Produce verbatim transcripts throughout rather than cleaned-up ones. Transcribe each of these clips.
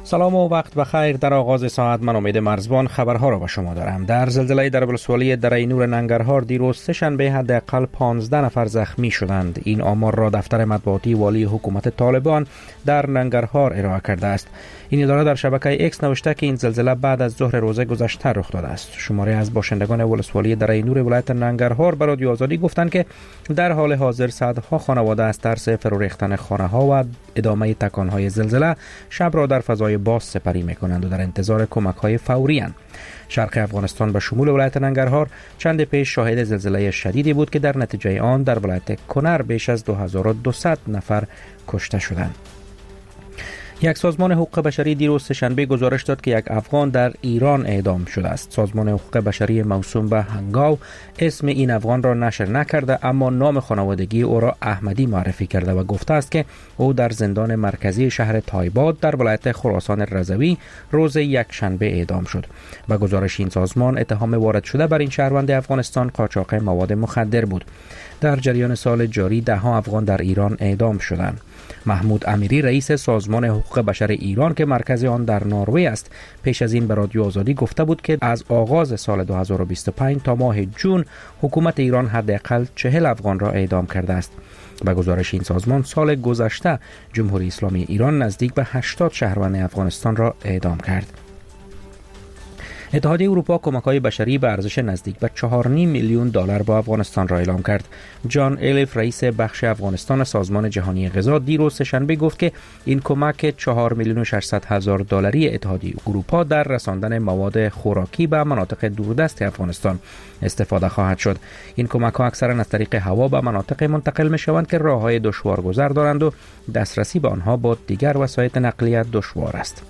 سلام و وقت بخیر. در آغاز ساعت من امید مرزبان خبرها را به شما دارم. در زلزله در ولسوالی دره نور ننگرهار دیروز سه‌شنبه حداقل پانزده نفر زخمی شدند. این آمار را دفتر مطبوعاتی والی حکومت طالبان در ننگرهار ارائه کرده است. این اداره در شبکه ایکس نوشته که این زلزله بعد از ظهر روز گذشته رخ داده است. شماری از باشندگان ولسوالی دره نور ولایت ننگرهار به رادیو آزادی گفتند که در حال حاضر صدها خانواده از ترس فرو ریختن خانه‌ها و ادامه تکان‌های زلزله شب را در فضای باز سپری می‌کنند و در انتظار کمک‌های فوری اند. شرق افغانستان به شمول ولایت ننگرهار چند پیش شاهد زلزله شدیدی بود که در نتیجه آن در ولایت کنر بیش از دو هزار و دویست نفر کشته شدند. یک سازمان حقوق بشری دیروز سه‌شنبه گزارش داد که یک افغان در ایران اعدام شده است. سازمان حقوق بشری موسوم به هنگاو اسم این افغان را نشر نکرده، اما نام خانوادگی او را احمدی معرفی کرده و گفته است که او در زندان مرکزی شهر تایباد در ولایت خراسان رضوی روز یک شنبه اعدام شد. به گزارش این سازمان اتهام وارد شده بر این شهروند افغانستان قاچاق مواد مخدر بود. در جریان سال جاری ده ها افغان در ایران اعدام شدند. محمود امیری رئیس سازمان حقوق بشر ایران که مرکز آن در نروژ است پیش از این به رادیو آزادی گفته بود که از آغاز سال دو هزار و بیست و پنج تا ماه جون حکومت ایران حداقل چهل افغان را اعدام کرده است. به گزارش این سازمان سال گذشته جمهوری اسلامی ایران نزدیک به هشتاد شهروند افغانستان را اعدام کرد. اتحادیه اروپا کمک‌های بشری به ارزش نزدیک به چهار و نیم میلیون دلار با افغانستان را اعلام کرد. جان الیف رئیس بخش افغانستان سازمان جهانی غذا دیروز سه‌شنبه گفت که این کمک چهار میلیون و ششصد هزار دلاری اتحادیه اروپا در رساندن مواد خوراکی به مناطق دوردست افغانستان استفاده خواهد شد. این کمک‌ها اکثراً از طریق هوا به مناطق منتقل می‌شوند که راه‌های دشوارگذر دارند و دسترسی به آنها با دیگر وسایل نقلیه دشوار است.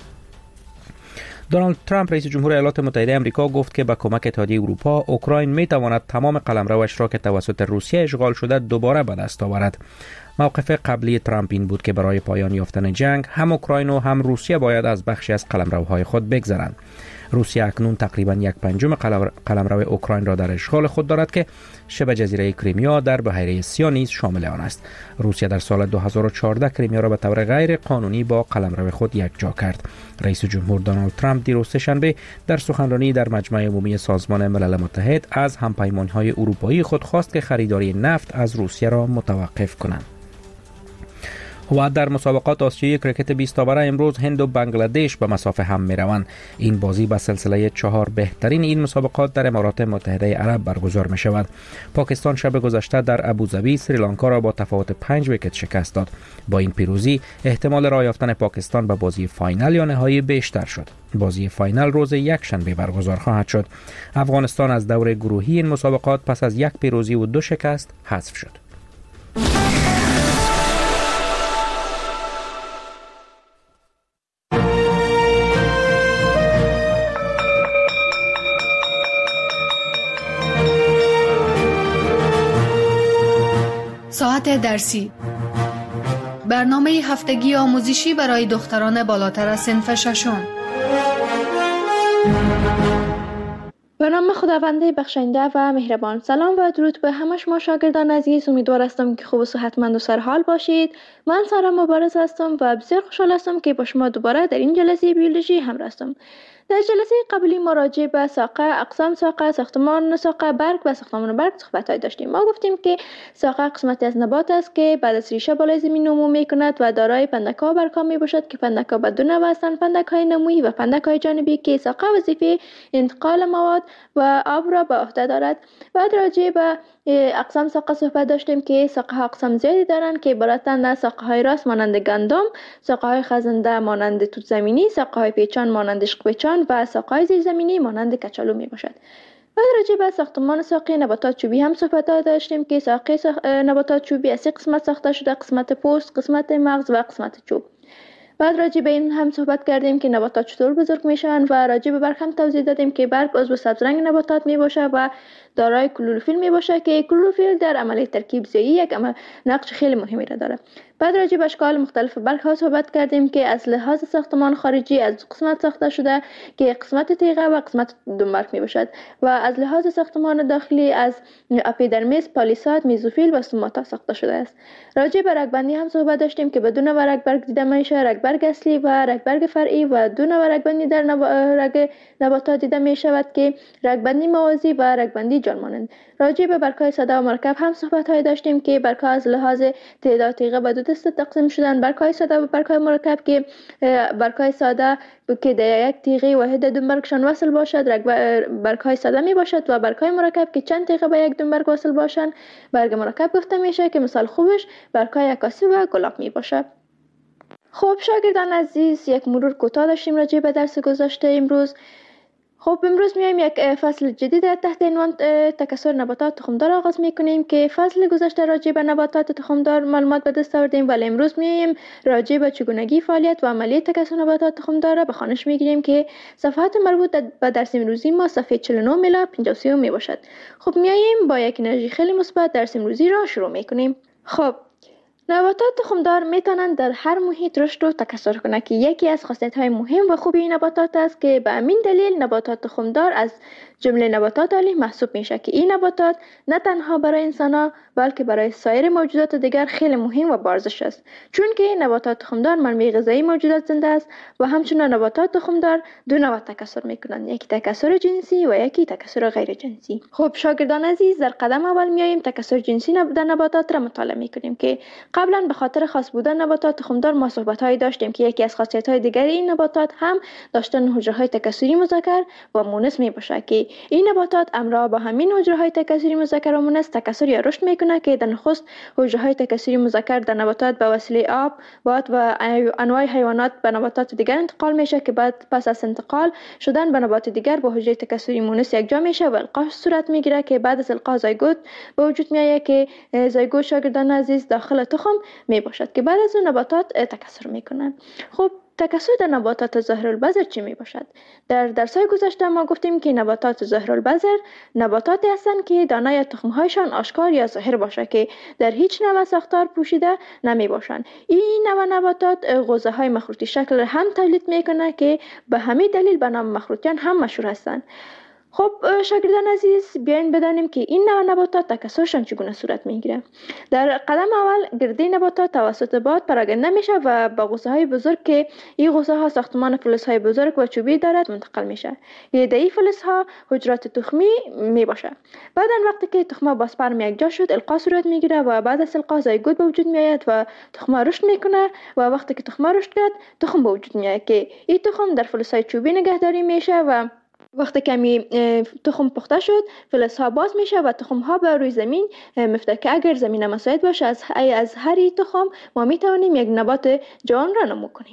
دونالد ترامپ رئیس جمهور ایالات متحده آمریکا گفت که با کمک اتحادیه اروپا اوکراین میتواند تمام قلمروش را که توسط روسیه اشغال شده دوباره به دست آورد. موقف قبلی ترامپ این بود که برای پایان یافتن جنگ هم اوکراین و هم روسیه باید از بخشی از قلمروهای خود بگذرند. روسیه اکنون تقریبا یک پنجم قلمرو اوکراین را در اشغال خود دارد که شبه جزیره کریمیا در بحیره سیاه نیز شامل آن است. روسیه در سال دو هزار و چهارده کریمیا را به طور غیر قانونی با قلمرو خود یکجا کرد. رئیس جمهور دونالد ترامپ دیروز سه‌شنبه در سخنرانی در مجمع عمومی سازمان ملل متحد از همپیمان‌های اروپایی خود خواست که خریداری نفت از روسیه را متوقف کنند. و در مسابقات آسیایی کرکت بیست اوور امروز هند و بنگلادش به مسافه هم می روند. این بازی به سلسله چهار بهترین این مسابقات در امارات متحده عرب برگزار می شود. پاکستان شب گذشته در ابوظبی سریلانکا را با تفاوت پنج ویکت شکست داد. با این پیروزی احتمال راه یافتن پاکستان به بازی فاینال یا نهایی بیشتر شد. بازی فاینال روز یک شنبه برگزار خواهد شد. افغانستان از دور گروهی این مسابقات پس از یک پیروزی و دو شکست حذف شد. ساعت درسی، برنامه هفتگی آموزشی برای دختران بالاتر از صنف ششم. به نام خداوند بخشنده و مهربان. سلام و درود به همه شما شاگردان عزیز. امیدوار هستم که خوب و صحتمند و سرحال باشید. من سارا مبارز هستم و بسیار خوشحال هستم که با شما دوباره در این جلسه بیولوژی همراه هستم. در جلسه قبلی ما راجع به ساقه، اقسام ساقه، ساختمان ساقه برگ و ساختمان برگ صحبت‌های داشتیم. ما گفتیم که ساقه قسمتی از نبات است که بعد از ریشه بالای زمین نمو می‌کند و دارای پندک‌ها و برگ‌ها میباشد که پندک‌ها به دو نوع هستند: پندک‌های نمویی و پندک‌های جانبی که ساقه وظیفه انتقال مواد و آب را به عهده دارد. بعد راجع به اقسام ساقه صحبت داشتیم که ساقه ها اقسام زیادی دارند که عبارتند از ساقه های راست مانند گندم، ساقه های خزنده مانند توت زمینی، ساقه های پیچان مانند عشق پیچان و ساقه های زیرزمینی مانند کچالو می باشد. بعد راجع به ساختمان ساقه نباتات چوبی هم صحبت داشتیم که ساقه ساخ... نباتات چوبی از سه قسمت ساخته شده: قسمت پوست، قسمت مغز و قسمت چوب. بعد راجع به این هم صحبت کردیم که نباتات چطور بزرگ میشن و راجع به برگ هم توضیح دادیم که برگ عضو سبزرنگ نباتات می باشه و دارای کلروفیل می باشه که کلروفیل در عملیه ترکیب زایی یک نقش خیلی مهمی را داره. بعد راجع به اشکال مختلف برگ ها صحبت کردیم که از لحاظ ساختمان خارجی از قسمت ساخته شده که قسمت تیغه و قسمت دنبرگ می باشد و از لحاظ ساختمان داخلی از اپیدرمیس، پالیساد، میزوفیل و سوماتا ساخته شده است. راجع به رگبندی هم صحبت داشتیم که بدون و رگبرگ دیده میشه، رگبرگ اصلی و رگبرگ فرعی و دو نوع رگبندی در نب... رگ نباتات دیده می شود که رگبندی موازی و رگبندی جانمانند. راجع به برگ‌های ساده و مرکب هم صحبت های داشتیم که برگ‌ها از لحاظ تعداد تیغه به دو دسته تقسیم شدن، برگ‌های ساده و برگ‌های مرکب که برگ‌های ساده که در یک تیغه واحد دنبرگشان وصل باشد برگ‌های ساده می باشد و برگ‌های مرکب که چند تیغه به یک دنبرگ وصل باشند برگ مرکب گفته میشه که مثال خوبش برگ‌های عکاسی و گلاب می باشد. خب شاگردان عزیز، یک مرور کوتاه داشتیم راجع به درس گذشته امروز. خب امروز میایم یک فصل جدید تحت عنوان تکثر نباتات تخمدار آغاز میکنیم که فصل گذشته راجع به نباتات تخمدار معلومات به دست آوردیم، ولی امروز میایم راجع به چگونگی فعالیت و عملیه تکثر نباتات تخمدار را به خوانش میگیریم که صفحات مربوط به درس امروزی ما صفحه چهل و نه الی پنجاه و سه می باشد. خب میایم با یک انرژی خیلی مثبت درس امروزی را شروع میکنیم. خب نباتات تخمدار میتونند در هر محیط رشد و تکثر کنند که یکی از خاصیت‌های مهم و خوبی این نباتات است که به همین دلیل نباتات تخمدار از جمله نباتات عالی محسوب میشه که این نباتات نه تنها برای انسان‌ها بلکه برای سایر موجودات دیگر خیلی مهم و بارزش است، چون که نباتات تخمدار منبع غذایی موجودات زنده است و همچنین نباتات تخمدار دو نوع تکثر میکنند، یکی تکثر جنسی و یکی تکثر غیر جنسی. خب شاگردان عزیز، در قدم اول میایم تکثر جنسی در نباتات را مطالعه میکنیم که قبلا به خاطر خاص بودن نباتات تخمدار ما صحبت‌هایی داشتیم که یکی از خاصیت‌های دیگر این نباتات هم داشتن حجره‌های تکثری مذکر و مؤنث میباشه که این نباتات همراه با همین حجره‌های تکثری مذکر و مؤنث تکثر یا رشد میکنه که در نخست حجره‌های تکثری مذکر در نباتات به وسیله آب، باد و انواع حیوانات به نباتات دیگر انتقال میشه که بعد پس از انتقال شدن به نبات دیگر با حجره تکثری مؤنث یکجا میشه و القاح صورت میگیره که بعد از القاح زایگوت به وجود میاد که زایگوت شاگردان عزیز داخل تخم می باشد که بعد از اون نباتات تکثر میکنن. خب تکثر در نباتات ظاهرالبذر چی می باشد؟ در درس‌های گذشته ما گفتیم که نباتات ظاهرالبذر نباتاتی هستند که دانه تخم‌هایشان آشکار یا ظاهر باشه که در هیچ نوع ساختار پوشیده نمی باشند. این نوع نباتات غوزه‌های مخروطی شکل هم تولید میکنه که به همین دلیل به نام مخروطیان هم مشهور هستند. خب شاگردان عزیز، بیاین بدانیم که این نوع نباتات تکثرشان چگونه صورت میگیره. در قدم اول گرده نباتات توسط باد پراکنده میشه و با غوزه های بزرگ که این غوزه ها ساختمان فلز های بزرگ و چوبی دارد منتقل میشه. گرده این فلز ها حجرات تخمی می باشه. بعد وقتی که تخم با سپرم یکجا شد القاح صورت میگیره و بعد از القاح زایگوت به وجود میاد و تخم رشد میکنه و وقتی که تخم رشد کرد تخم به وجود میاد که این تخم در فلز های چوبی نگهداری میشه و وقتی کمی تخم پخته شد فلزها باز میشه و تخم ها به روی زمین میفته که اگر زمین مساعد باشه از از هر تخم ما میتوانیم یک نبات جوان را نمو کنیم.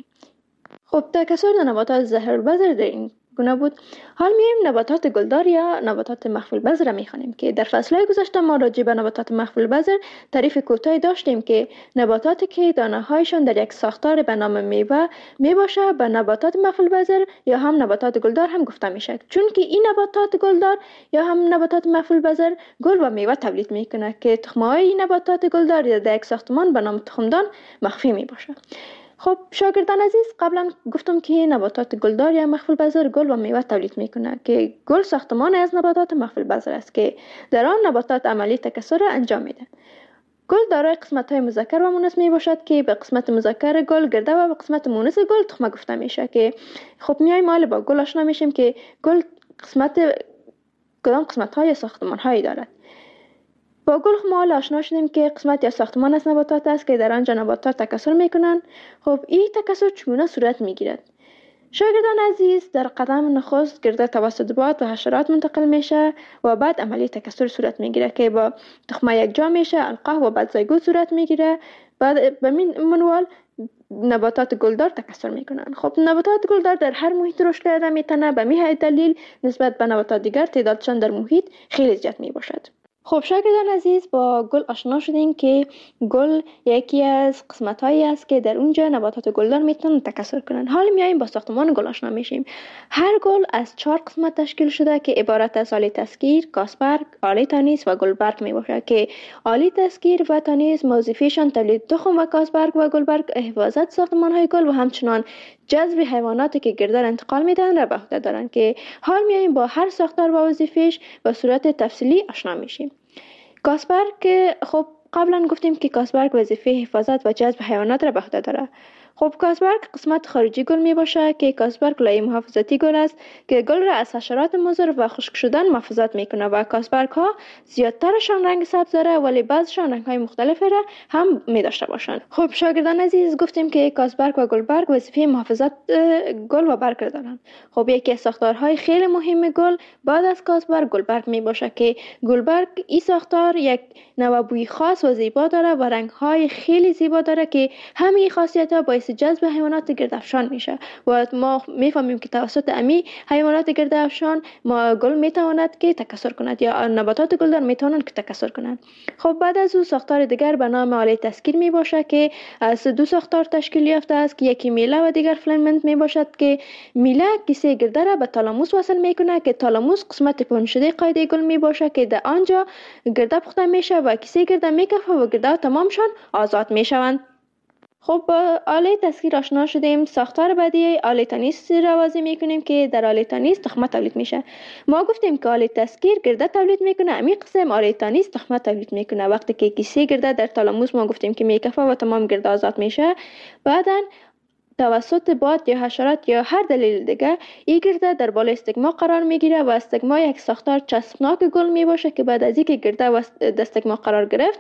خب تکثر نباتات ظاهرالبذر در این گونه بود. حال میایم نباتات گلدار یا نباتات مخفی البذر را میخوانیم که در فصلهای گذشته ما راجع به نباتات مخفی البذر تعریف کوتاهی داشتیم که نباتاتی که دانه هایشان در یک ساختار به نام میوه میباشه به نباتات مخفی البذر یا هم نباتات گلدار هم گفته میشه، چون که این نباتات گلدار یا هم نباتات مخفی البذر گل و میوه تولید میکنه که تخمهای نباتات گلدار در یک ساختمان به نام تخمدان مخفی میباشه. خب شاگردان عزیز، قبلا گفتم که نباتات گلدار یا مخفی البذر گل و میوه تولید میکنه که گل ساختمان از نباتات مخفی البذر است که در آن نباتات عملی تکثر را انجام میده. گل دارای قسمت های مذکر و مؤنث می باشد که به قسمت مذکر گل گرده و به قسمت مؤنث گل تخمه گفته میشه که خب میایم حالا با گل آشنا میشیم که گل قسمت کدام قسمت های ساختمان هایی دارد. با گل ما آشنا شدیم که قسمت یا ساختمان از نباتات است که در آنجا نباتات تکثر میکنند. خب این تکثر چگونه صورت میگیرد؟ شاگردان عزیز، در قدم نخست گرده توسط باد و حشرات منتقل میشه و بعد عملی تکثر صورت میگیره که با تخمه یکجا میشه، القاح و بعد زایگوت صورت میگیره. بعد به این منوال نباتات گلدار تکثر میکنن. خب نباتات گلدار در هر محیط رشد کرده میتونه، به همین دلیل نسبت به نباتات دیگر تعدادشان در محیط خیلی زیاد میباشد. خب شاگردان عزیز، با گل آشنا شدیم که گل یکی از قسمت‌هایی است که در اونجا نباتات گلدار میتونن تکثر کنن. حالا میایم با ساختمان گل آشنا میشیم. هر گل از چهار قسمت تشکیل شده که عبارت از آله تسکیر، کاسبرگ، آله تانیس و گلبرگ میباشد که آله تسکیر و تانیس وظیفه‌شان تولید تخم و کاسبرگ و گلبرگ حفاظت ساختمان‌های گل و همچنان جذب حیواناتی که گردار انتقال میدن را به عهده دارند که حال میایم با هر ساختار و وظیفه‌اش به صورت تفصیلی آشنا میشیم. کاسبرگ، خب قبلا گفتیم که کاسبرگ وظیفه حفاظت و جذب حیوانات را به عهده داره. خب کاسبرگ قسمت خارجی گل می باشه که کاسبرگ لایه محافظتی گل است که گل را از حشرات مضر و خشک شدن محافظت میکنه و کاسبرگ ها زیادترشان رنگ سبز داره ولی بعضشان رنگ های مختلفی را هم می داشته باشند. خب شاگردان عزیز، گفتیم که کاسبرگ و گلبرگ وظیفه محافظت گل و برگ دارند. خب یکی از ساختارهای خیلی مهم گل بعد از کاسبرگ گلبرگ می باشه که گلبرگ این ساختار یک نوع بوی خاص و زیبا داره و رنگ های خیلی زیبا داره که همین خاصیت ها باعث جذب حیوانات گردافشان میشه و ما میفهمیم که توسط امی حیوانات گردافشان ما گل میتواند که تکثر کند یا نباتات گلدار میتوانند که تکثر کنند. خب بعد از او ساختار دیگر به نام آله تسکیر می باشه که از دو ساختار تشکیل یافته است که یکی میله و دیگر فیلامنت می باشد که میله کیسه گرده را به تالاموس وصل میکنه که تالاموس قسمت پنجشده قاعده گل می باشه که در آنجا گرده پخته میشه و کیسه گرده میکفه و گرده تمامشان آزاد میشوند. خب با آله تسکیر آشنا شدیم. ساختار بعدی آله تانیس را واضح میکنیم که در آله تانیس تخمه تولید میشه. ما گفتیم که آله تسکیر گرده تولید میکنه، امی قسم آله تانیس تخمه تولید میکنه. وقتی که کیسه گرده در تالاموس ما گفتیم که میکفه و تمام گرده آزاد میشه، بعدن توسط باد یا حشرات یا هر دلیل دیگه این گرده در بالای استگما قرار میگیره و استگما یک ساختار چسبناک گل می باشه که بعد از اینکه گرده و استگما قرار گرفت،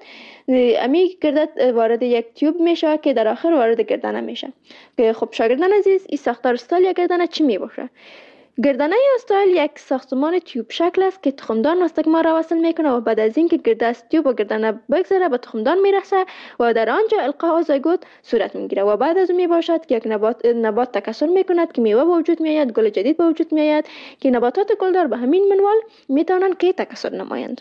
امی گرده وارد یک تیوب میشه که در آخر وارد گردنه میشه. که خب شاگردان عزیز، این ساختار استایل یا گردنه چی می باشه؟ گردنه استایل یک ساختمان تیوب شکل است که تخمدان و استگما را وصل میکنه و بعد از اینکه گرده از تیوب و گردنه بگذره به تخمدان میرسه و در آنجا القاء زایگوت صورت میگیره و بعد از اون میباشد که یک نبات نبات تکثر میکند که میوه به وجود میآید، گل جدید به وجود میآید که نباتات گلدار به همین منوال میتونن که تکثر نمایند.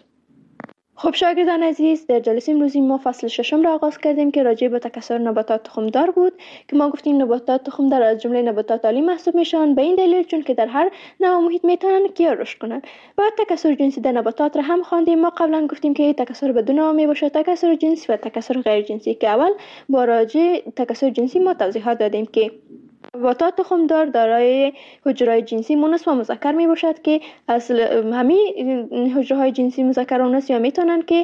خب شاگردان عزیز، در جلسه امروزی ما فصل ششم را آغاز کردیم که راجع به تکثر نباتات تخمدار بود که ما گفتیم نباتات تخمدار از جمله نباتات عالی محسوب میشن به این دلیل چون که در هر نوع محیط میتونن که رشد کنند. بعد تکثر جنسی در نباتات را هم خواندیم. ما قبلا گفتیم که تکثر به دو نوع میباشه، تکثر جنسی و تکثر غیر جنسی، که اول با راجع تکثر جنسی ما توضیحات دادیم که نباتات تخمدار دارای حجره‌های جنسی مونس و مذکر می باشد که اصل همین حجره‌های جنسی مذکر و مونس یا میتونن که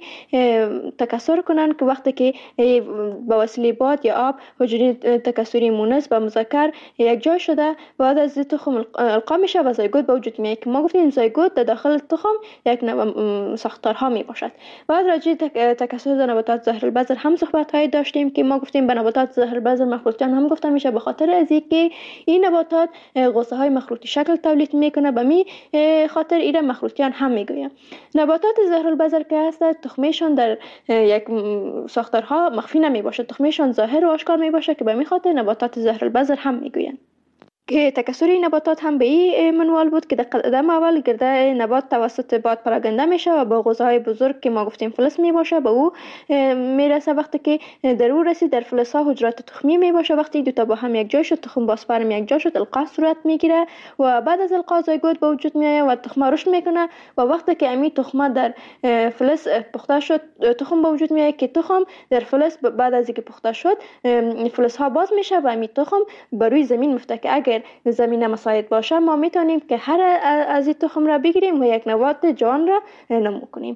تکثر کنن که وقتی که با وسیله باد یا آب حجره تکثری مونس و مذکر یک جای شده بعد از تخم القا میشه و زایگوت به وجود میاد که ما گفتیم زایگوت در داخل تخم یک نوع ساختارها می باشد. بعد راجع تکثر در نباتات ظاهر البذر هم صحبت های داشتیم که ما گفتیم به نباتات ظاهر البذر مخروطیان هم گفته میشه به خاطر از اینکه این نباتات غصه های مخروطی شکل تولید میکنه، به می خاطر ایره مخروطیان هم میگویم. نباتات ظاهر البذر که هست تخمشان در یک ساختارها مخفی نمی باشه، تخمشان ظاهر و آشکار می باشه که به می خاطر نباتات ظاهر البذر هم میگویم. که تکثر این نباتات هم به این منوال بود که در قدم اول گرده نبات توسط باد پراگنده میشه و با غوزه های بزرگ که ما گفتیم فلس می باشه به او میرسه. وقتی که در او رسید در فلس ها حجرات تخمی می باشه، وقتی دو تا با هم یک جای شد تخم با اسپرم یک جای شد القاء صورت میگیره و بعد از القاء زایگوت به وجود میاد و تخم رشد میکنه و وقتی که امی تخم در فلس پخته شد تخم به وجود میاد که تخم در فلس بعد از اینکه پخته شد فلس ها باز میشه و امی تخم بر روی زمین میفته که اگر زمین مساعد باشه ما میتونیم که هر از این تخم را بگیریم و یک نبات جوان را نمو کنیم.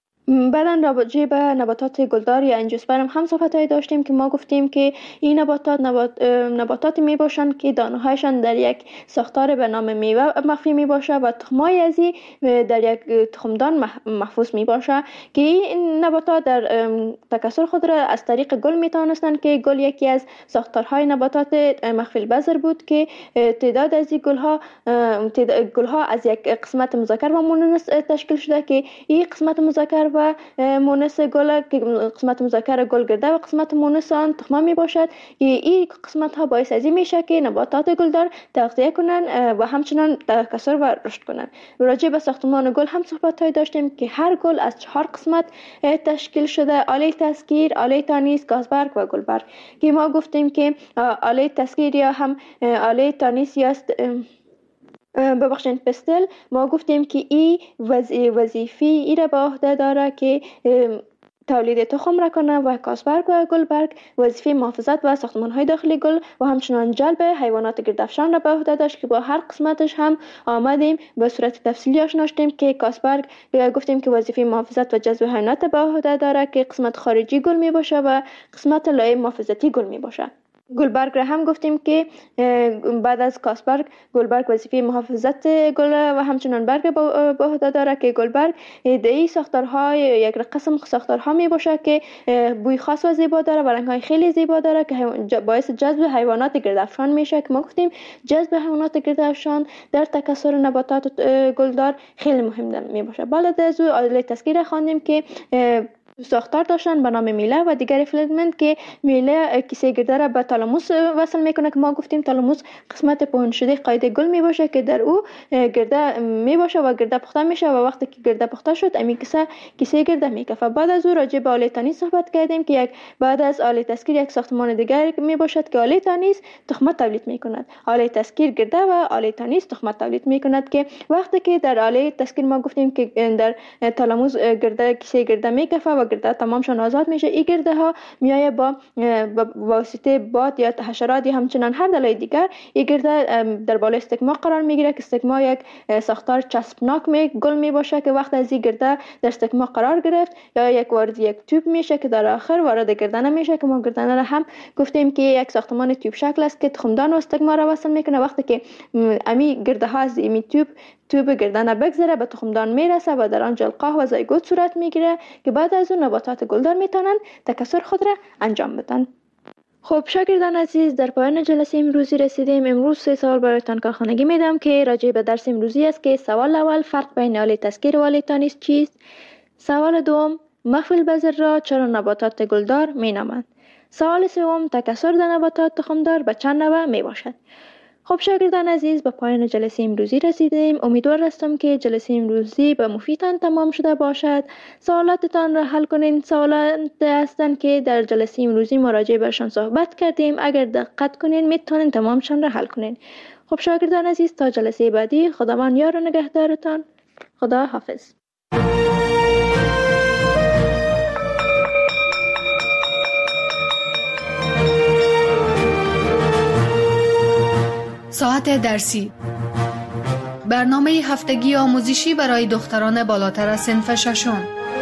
بعدا راجع به نباتات گلدار یا انجیوسپرم هم صحبت‌های داشتیم که ما گفتیم که این نباتات نبات نباتاتی می باشند که دانه‌هایشان در یک ساختار به نام میوه مخفی می باشه و تخمای از این در یک تخمدان محفوظ می باشه که این نباتات در تکثر خود را از طریق گل می توانستند که گل یکی از ساختارهای نباتات مخفی البذر بود که تعداد از این گل‌ها گل‌ها از یک قسمت مذکر و مؤنث تشکیل شده که این قسمت مذکر و مونس گل که قسمت مذکر گل گرده و قسمت مونس آن تخمه می باشد. این قسمت ها باعث از این میشه که نباتات گلدار تغذیه کنن و همچنان تکثر و رشد کنن. راجع به ساختمان گل هم صحبت های داشتیم که هر گل از چهار قسمت تشکیل شده: آله تسکیر، آله تانیس، گازبرگ و گلبرگ. که ما گفتیم که آله تسکیر یا هم آله تانیس یا ببخشید پستل، ما گفتیم که این وظیفه ای را به عهده داره که تولید تخم را کنه و گازبرگ و گلبرگ وظیفه محافظت و ساختمان های داخلی گل و همچنان جلب حیوانات گردافشان را به عهده داشت که با هر قسمتش هم آمدیم به صورت تفصیلی آشنا شدیم. که گازبرگ گفتیم که وظیفه محافظت و جذب حیوانات به عهده داره که قسمت خارجی گل می باشه و قسمت لایه محافظتی گل می باشه. گلبرگ را هم گفتیم که بعد از گازبرگ گلبرگ وظیفه محافظت گل و همچنان برگ به عهده داره که گلبرگ دی ساختارهای یک قسم ساختارها می باشه که بوی خاص و زیبا داره و رنگ‌های خیلی زیبا داره که باعث جذب حیوانات گردافشان میشه. که ما گفتیم جذب حیوانات گردافشان در تکثر نباتات گلدار خیلی مهم می باشه. بعد از او آله تسکیر خواندیم که ساختار داشتن به نام میله و دیگر فیلمنت که میله کیسه گرده را به تالاموس وصل میکنه. که ما گفتیم تالاموس قسمت پهن شده قاعده گل می باشه که در او گرده می باشه و گرده پخته میشه و وقتی که گرده پخته شد امی کیسه کیسه گرده میکفه. بعد از او راجع به آله تانیس صحبت کردیم که یک بعد از آله تسکیر یک ساختمان دیگر می باشد که آله تانیس تخمه تولید میکند. آله تسکیر گرده و آله تانیس تخمه تولید میکند. که وقتی که در آله تسکیر ما گفتیم که در تالاموس گرده کیسه گرده میکفه و گرده تمامشان آزاد میشه، این گرده ها میایه با واسطه باد یا حشرات یا همچنان هر دلایل دیگر این گرده در بالای استکما قرار میگیره که استکما یک ساختار چسبناک می گل می باشه که وقت از این گرده در استکما قرار گرفت یا یک وارد یک توپ میشه که در آخر وارد گردنه میشه. که ما گردنه را هم گفتیم که یک ساختمان توپ شکل است که تخمدان و استکما را وصل میکنه. وقتی که امی گرده ها از این توپ توپ گردنه بگذره به تخمدان میرسه و در آنجا القاح و زایگوت صورت میگیره که بعد از اون نباتات گلدار میتونن تکثر خود را انجام بدن. خب شاگردان عزیز، در پایان جلسه امروزی رسیدیم. امروز سه سوال برایتان کارخانگی میدم که راجع به درس امروزی است. که سوال اول: فرق بین آله تسکیر و آله تانیس چیست؟ سوال دوم: مخفی البذر را چرا نباتات گلدار مینامند؟ سوال سوم: تکثر در نباتات تخمدار به چند نوع می باشد؟ خب شاگردان عزیز، به پایان جلسه امروزی رسیدیم. امیدوار هستم که جلسه امروزی به مفیدتان تمام شده باشد. سوالاتتان را حل کنین. سوالات هستند که در جلسه امروزی مراجعه برشان صحبت کردیم. اگر دقت کنین میتونین تمامشان را حل کنین. خب شاگردان عزیز، تا جلسه بعدی خداوند یار و نگهدارتان. خدا حافظ. ساعت درسی، برنامه هفتگی آموزشی برای دختران بالاتر از صنف ششم.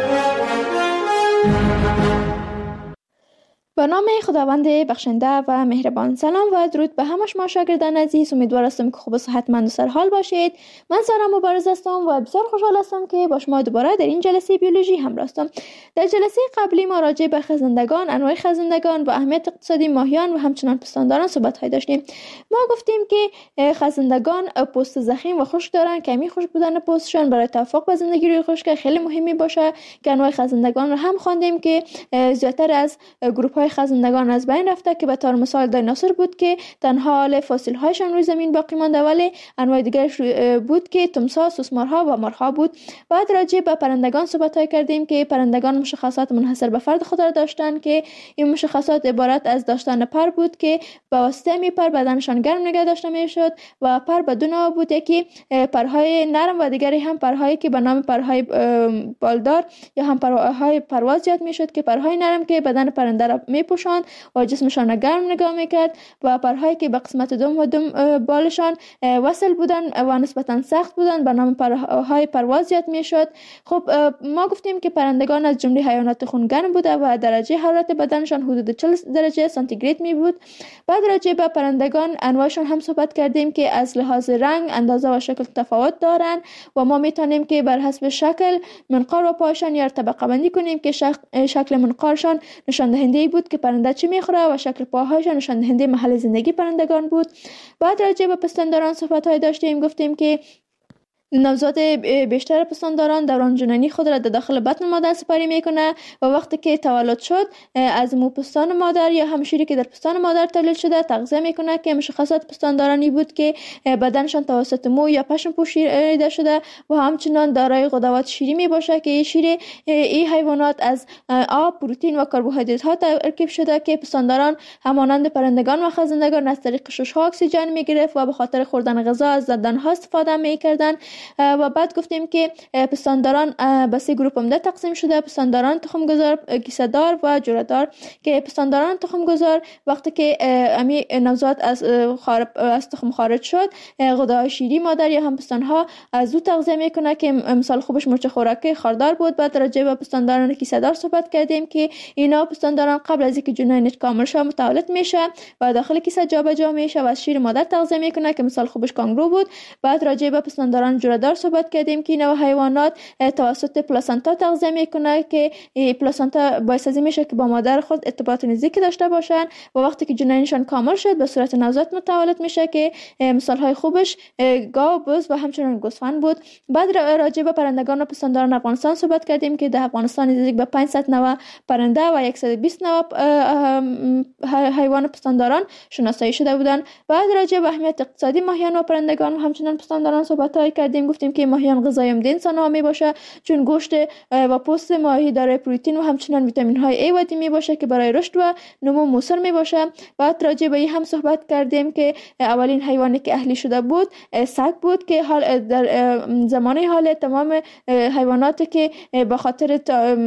به نام خداوند بخشنده و مهربان. سلام و درود به همه شما شاگردان عزیز. امیدوار هستم که خوب و صحتمند و سرحال باشید. من سارا مبارز هستم و بسیار خوشحال هستم که با شما دوباره در این جلسه بیولوژی همراه هستم. در جلسه قبلی ما راجع به خزندگان، انواع خزندگان و اهمیت اقتصادی ماهیان و همچنان پستانداران صحبت های داشتیم. ما گفتیم که خزندگان پوست ضخیم و خشک دارن. کمی خشک بودن پوستشان برای توافق با زندگی روی خشک خیلی مهمی باشه. که انواع خزندگان رو هم خواندیم که زیاتر از گروه خزندگان از بین رفته که به طور مثال دایناسور بود که تنها حال فسیل هایشان روی زمین باقی مانده، ولی انواع دیگرش بود که تمساح، سوسمارها و مارها بود. بعد راجع به پرندگان صحبت های کردیم که پرندگان مشخصات منحصر به فرد خود را داشتند که این مشخصات عبارت از داشتن پر بود که به واسطه می پر بدنشان گرم نگه داشته می شد و پر به دو نوع بود، یکی پرهای نرم و دیگری هم پرهایی که به نام پرهای بالدار یا هم پرهای پرواز یاد می شد که پرهای نرم که بدن پرنده را می پوشاند و جسمشان را گرم نگاه میکرد و پرهایی که به قسمت دم و دم بالشان وصل بودن و نسبتا سخت بودن به نام پرهای پرواز یاد میشد. خب ما گفتیم که پرندگان از جمله حیوانات خونگرم بوده و درجه حرارت بدنشان حدود چهل درجه سانتیگراد می بود. بعد راجع به پرندگان انواعشان هم صحبت کردیم که از لحاظ رنگ، اندازه و شکل تفاوت دارند و ما میتونیم که بر حسب شکل منقار و پایشان یا طبقه بندی کنیم که شکل منقارشان نشان دهنده بود که پرنده چی میخوره و شکل پاهایش نشان دهنده محل زندگی پرندگان بود. بعد راجع به پستانداران صحبت های داشتیم. گفتیم که نوزاد بیشتر پستانداران دوران جنینی خود را در داخل بطن مادر سپری میکنه و وقتی که تولد شد از مو پستان مادر یا هم شیری که در پستان مادر تولید شده تغذیه میکنه که مشخصات پستاندارانی بود که بدنشان توسط مو یا پشم پوشیده شده و همچنان دارای غدوات شیری می باشه که شیر این حیوانات از آب، پروتئین و کربوهیدرات ها ترکیب شده که پستانداران همانند پرندگان و خزندگان از طریق شش ها اکسیژن میگرفت و به خاطر خوردن غذا از دندان ها استفاده میکردن. و بعد گفتیم که پستانداران به سه گروه عمده تقسیم شده: پستانداران تخمگذار، کیسه دار و جوره دار. که پستانداران تخمگذار وقتی که امی نوزاد از خارج از تخم خارج شد، غدای شیری مادر یا هم پستانها از او تغذیه میکنه که مثال خوبش مرچ خوراکی خاردار بود. بعد راجع به پستانداران کیسه دار صحبت کردیم که اینا پستانداران قبل از اینکه جنینش کامل شه متولد میشه و داخل کیسه جابجا میشه و از شیر مادر تغذیه میکنه که مثال خوبش کانگرو بود. بعد راجع به پستانداران جوره دار صحبت کردیم که اینا حیوانات توسط پلاسنتا تغذیه میکنه که پلاسنتا باعث از میشه که با مادر خود ارتباط نزدیکی داشته باشن و وقتی که جنینشان کامل شد به صورت نوزاد متولد میشه که مثال های خوبش گاو، بز و همچنین گوسفند بود. بعد راجع به پرندگان و پستانداران افغانستان صحبت کردیم که در افغانستان نزدیک به پانصد نوع پرنده و صد و بیست نوع حیوان پستانداران شناسایی شده بودند. بعد راجع به اهمیت اقتصادی ماهیان و پرندگان و همچنین پستانداران صحبت های کردیم. گفتیم که ماهیان غذای عمده انسان ها می باشه چون گوشت و پوست ماهی دارای پروتئین و همچنین ویتامین های ای و دی می باشه که برای رشد و نمو موثر می باشه. بعد راجع به این هم صحبت کردیم که اولین حیوانی که اهلی شده بود سگ بود که حال در زمانه حال تمام حیواناتی که به خاطر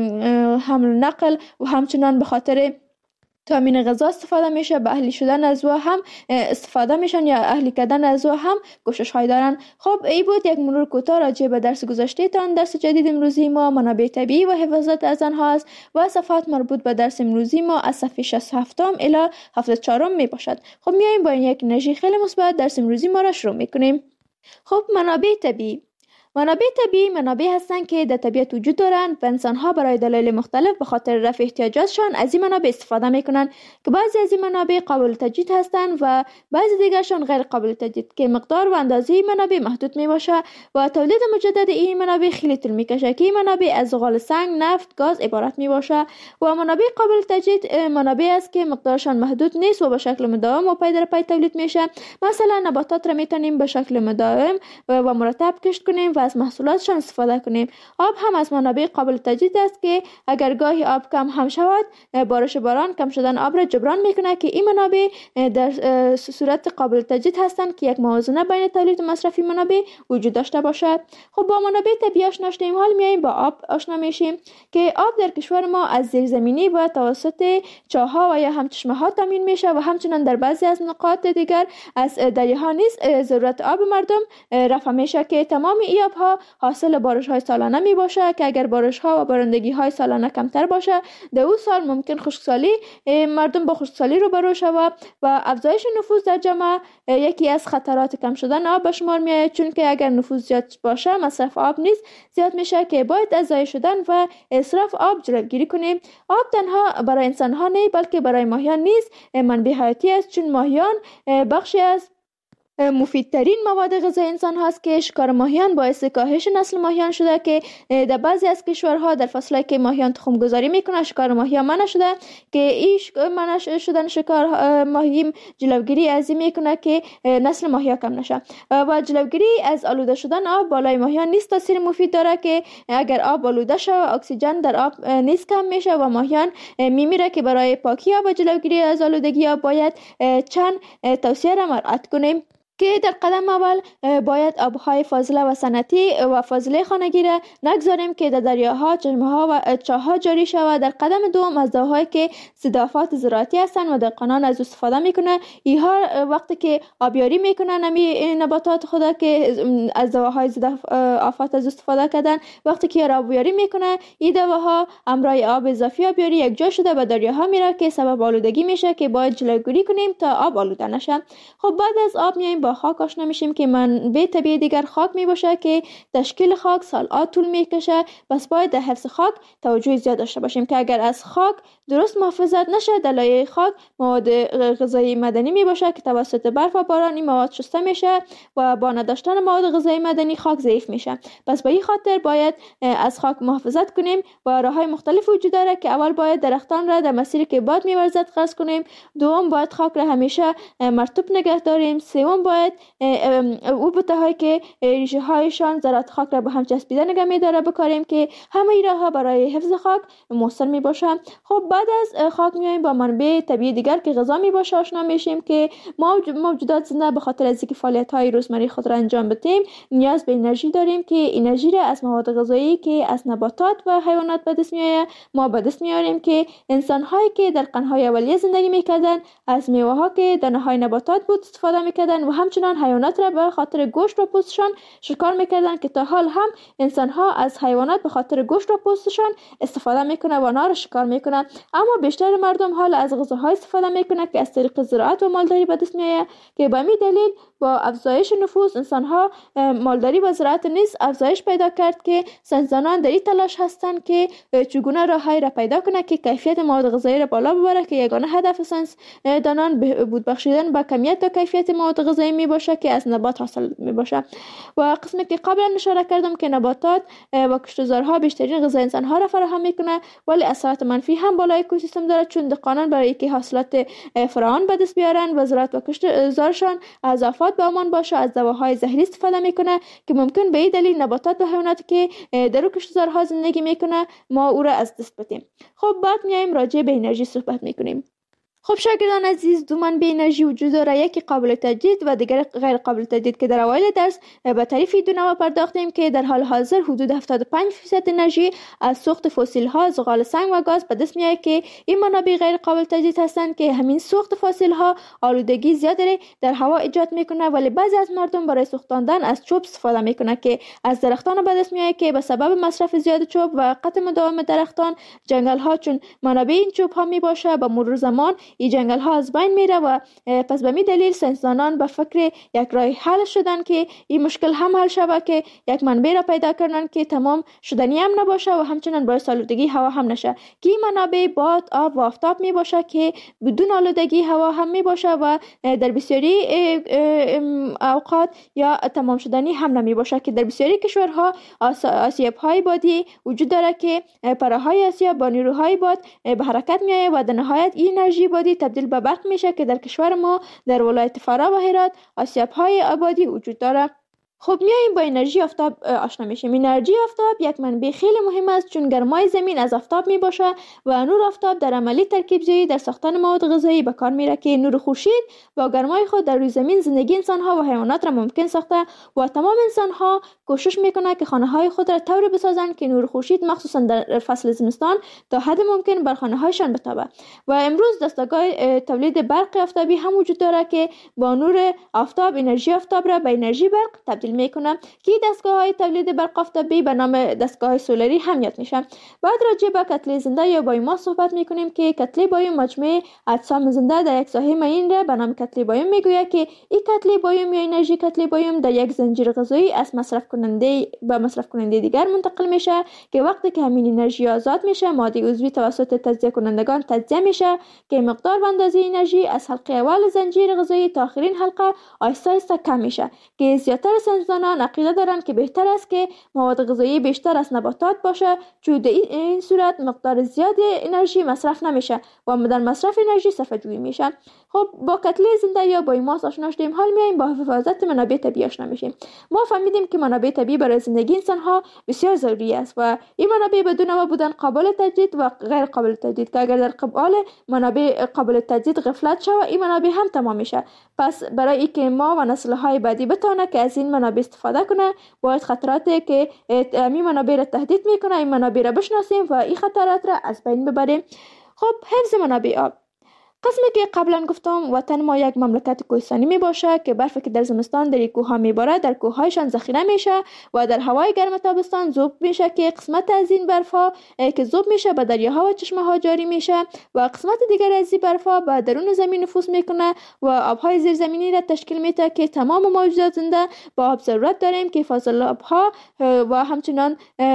حمل نقل و همچنین به خاطر تامین غذا استفاده میشه به اهلی شدن از او هم استفاده میشن یا اهلی کردن از او هم کوشش های دارن. خب این بود یک مرور کوتاه راجع به درس گذشته تان. درس جدید امروزی ما منابع طبیعی و حفاظت از آنها است و صفحات مربوط به درس امروزی ما از صفحه شصت و هفت الی هفتاد و چهار می باشد. خب میایم با یک انرژی خیلی مثبت درس امروزی ما را شروع میکنیم. خب منابع طبیعی منابع طبیعی منابع هستند که در طبیعت وجود دارند و انسان‌ها برای دلایل مختلف به خاطر رفع احتیاجاتشان از این منابع استفاده می‌کنند که بعضی از این منابع قابل تجدید هستند و بعضی دیگرشان غیر قابل تجدید که مقدار و اندازه این منابع محدود میباشه و تولید مجدد این منابع خیلی طول میکشه که این منابع از زغال سنگ، نفت، گاز عبارت میباشه و منابع قابل تجدید منابع است که مقدارشان محدود نیست و به شکل مداوم و پی در پی تولید میشه. مثلا نباتات را میتونیم به شکل مداوم و مرتب کشت کنیم و از محصولاتشان استفاده کنیم. آب هم از منابع قابل تجدید است که اگر گاهی آب کم هم شود، بارش باران کم شدن آب را جبران میکنه که این منابع در صورت قابل تجدید هستند که یک موازنه بین تولید و مصرف منابع وجود داشته باشد. خب با منابع طبیعی آشنا شدیم، حال میایم با آب آشنا میشیم که آب در کشور ما از زیرزمینی و توسط چاه‌ها و یا هم چشمه‌ها تامین میشه و همچنین در بعضی از نقاط دیگر از دریاها نیز ضرورت آب مردم رفع میشه که تمام این آبها حاصل بارش های سالانه می باشه که اگر بارش ها و بارندگی های سالانه کمتر باشه در اون سال ممکن خشکسالی مردم با خشکسالی روبرو شود و افزایش نفوذ در جامعه یکی از خطرات کم شدن آب به شمار میاد، چون که اگر نفوذ زیاد باشه مصرف آب نیز زیاد میشه که باید از ضایع شدن و اسراف آب جلوگیری کنیم. آب تنها برای انسان ها نه بلکه برای ماهیان نیز منبع حیاتی است، چون ماهیان بخشی از مفیدترین مواد غذایی انسان هاست که شکار ماهیان باعث کاهش نسل ماهیان شده که در بعضی از کشورها در فصلی که ماهیان تخم گذاری میکنه شکار ماهیان منع شده که این منع شدن شکار ماهی جلوگیری از این میکنه که نسل ماهیان کم نشه و جلوگیری از آلوده شدن آب بالای ماهیان نیز تاثیر مفید داره که اگر آب آلوده شه اکسیژن در آب نیز کم میشه و ماهیان میمیره که برای پاکی آب و جلوگیری از آلودگی آب باید چند توصیه را مراعات کنیم که در قدم اول باید آبهای فاضله و صنعتی و فاضله خانگی را نگذاریم که در دریاها، چشمه‌ها و چاه‌ها جاری شود. در قدم دوم از دواهایی که ضد آفات زراعتی هستند و دهقانان از استفاده میکنه، اینها وقتی که آبیاری میکنن نمی نباتات خود که از دواهای ضد آفات از استفاده کردن، وقتی که آبیاری میکنه این دواها همراه آب اضافی آبیاری یک جا شده به دریاها میره که سبب آلودگی میشه که باید جلوگیری کنیم تا آب آلوده نشه. خب بعد از آب میایم با خاک آشنا میشیم که منبع طبیعی دیگر خاک می باشه که تشکیل خاک سال‌ها طول میکشه. پس باید در حفظ خاک توجه زیاد داشته باشیم که اگر از خاک درست محافظت نشه، در لایه خاک مواد غذایی معدنی می باشه که توسط برف و باران این مواد شسته میشه و با نداشتن مواد غذایی معدنی خاک ضعیف میشه. پس به این خاطر باید از خاک محافظت کنیم و راههای مختلف وجود داره که اول باید درختان را در مسیری که باد می‌ورزد قصد کنیم، دوم باید خاک را همیشه مرطوب نگه داریم، سوم باید او بوته‌هایی که ریشه هایشان ذرات خاک را به هم چسبیده نگه می‌داره بکاریم که همه این راه‌ها برای حفظ خاک مؤثر میباشه. خب بعد از خاک میایم با منبع طبیعی دیگر که غذا میباشه آشنا میشیم که ما موجودات زنده به خاطر از اینکه فعالیت‌های روزمره خود را انجام بدیم نیاز به انرژی داریم که انرژی را از مواد غذایی که از نباتات و حیوانات به دست میآید ما به دست میاریم که انسان‌هایی که در قرن‌های اولیه زندگی میکردن از میوه‌ها که دانه‌های نباتات بود استفاده میکردن و همچنان حیوانات را به خاطر گوشت و پوستشان شکار میکردن که تا حال هم انسان‌ها از حیوانات به خاطر گوشت و پوستشان استفاده میکنه و آنها را شکار میکنه. اما بیشتر مردم حال از غذاهای استفاده میکنه که از طریق زراعت و مالداری به دست میآید که به همین دلیل با افزایش نفوس انسان‌ها مالداری و زراعت نیز افزایش پیدا کرد که ساینسدانان در این تلاش هستند که چگونه راه‌هایی را پیدا کنه که کیفیت مواد غذایی را بالا ببره که یگانه هدف ساینسدانان بهبود بخشیدن با کمیت و کیفیت مواد غذایی می باشه که از نبات حاصل می باشه. و قسمی که قبلا اشاره کردم که نباتات و کشتزارها بیشترین غذای انسان‌ها را فراهم میکنه ولی اثرات منفی هم بالای اکوسیستم داره، چون دهقانان برای اینکه حاصلات فراوان به دست بیارن و زراعت و کشتزارشان از آفات به امان باشه از دواهای زهری استفاده میکنه که ممکن به این دلیل نباتات و حیواناتی که در کشتزارها زندگی میکنه ما او را از دست بدیم. خب بعد میایم راجع به انرژی صحبت میکنیم. خب شاگردان عزیز، دو منبع انرژی وجود داره، یکی قابل تجدید و دیگر غیر قابل تجدید که در اوایل درس به تعریف دو نوع پرداختیم که در حال حاضر حدود هفتاد و پنج درصد انرژی از سوخت فسیل ها، زغال سنگ و گاز به دست میاد که این منابع غیر قابل تجدید هستند که همین سوخت فسیل ها آلودگی زیادی در هوا ایجاد میکنه، ولی بعضی از مردم برای سوختاندن از چوب استفاده میکنه که از درختان به دست میاد که به سبب مصرف زیاد چوب و قطع مداوم درختان جنگل ها چون منابع این چوب ها می باشه به مرور زمان این جنگل ها از بین میره و پس به می دلیل ساینسدانان به فکر یک راه حل شدن که این مشکل هم حل شود که یک منبع را پیدا کردن که تمام شدنی هم نباشه و همچنین باعث آلودگی هوا هم نشه که این منابع باد، آب و آفتاب می باشه که بدون آلودگی هوا هم می باشه و در بسیاری اوقات یا تمام شدنی هم نمی باشه که در بسیاری کشورها آسیاب های بادی وجود داره که پرههای آسیاب با نیروهای باد به حرکت می آید و در نهایت این انرژی بادی تبدیل به برق میشه که در کشور ما در ولایت فرا و هرات آسیاب های آبادی وجود داره. خب میایم با انرژی آفتاب آشنا میشیم. انرژی آفتاب یک منبع خیلی مهم است چون گرمای زمین از آفتاب می باشه و نور آفتاب در عملی ترکیب زایی در ساختن مواد غذایی به کار میره که نور خورشید با گرمای خود در روی زمین زندگی انسان ها و حیوانات را ممکن ساخته و تمام انسان ها کوشش میکنه که خانه های خود را طوری بسازند که نور خورشید مخصوصا در فصل زمستان تا حد ممکن بر خانه هایشان بتابه. و امروز دستگاه تولید برق آفتابی هم وجود داره که با نور آفتاب انرژی آفتاب را به انرژی برق تبدیل میکنم که دستگاه‌های تولید برق آفتابی به نام دستگاه سولری هم یاد میشه. بعد راجع به کتله زنده یا بایوماس صحبت میکنیم که کتله بایوم مجموعه اجسام زنده در یک ساحه معین را به نام کتله بایوم میگوید که این کتله بایوم یا انرژی کتله بایوم در یک زنجیر غذایی از مصرف کننده به مصرف کننده دیگر منتقل میشه که وقتی که همین انرژی آزاد میشه ماده عضوی توسط تجزیه کنندگان تجزیه میشه که مقدار و اندازه انرژی از حلقه اول زنجیر غذایی تا آخرین حلقه آهسته آهسته کم میشه که زیاتر ساینسدانان عقیده دارند که بهتر است که مواد غذایی بیشتر از نباتات باشه چون در این صورت مقدار زیاد انرژی مصرف نمیشه و در مصرف انرژی صرفه جویی میشه. خب با کتله زنده یا بایوماس آشنا شدیم، حال میایم با حفاظت منابع طبیعی آشنا میشیم. ما فهمیدیم که منابع طبیعی برای زندگی انسان ها بسیار ضروری است و این منابع بدون نوع بودن قابل تجدید و غیر قابل تجدید که اگر در قبال منابع قابل تجدید غفلت شود این منابع هم تمام میشه. پس برای اینکه ما و نسل های بعدی بتونه که از این منابع استفاده کنه باید خطراتی که این منابع را تهدید میکنه این منابع را بشناسیم و این خطرات را از بین ببریم. خب حفظ منابع آب. قسمی که قبلا گفتم وطن ما یک مملکت کوهستانی می باشه که برفی که در زمستان در کوه ها می باره در کوه هایشان ذخیره میشه و در هوای گرم تابستان ذوب میشه که قسمت از این برف ها که ذوب میشه به دریاها و چشمه ها جاری میشه و قسمت دیگر از این برف ها به درون زمین نفوذ میکنه و آبهای زیرزمینی را تشکیل میده که تمام موجودات زنده با آب ضرورت داریم که فاضل آب ها و همچنان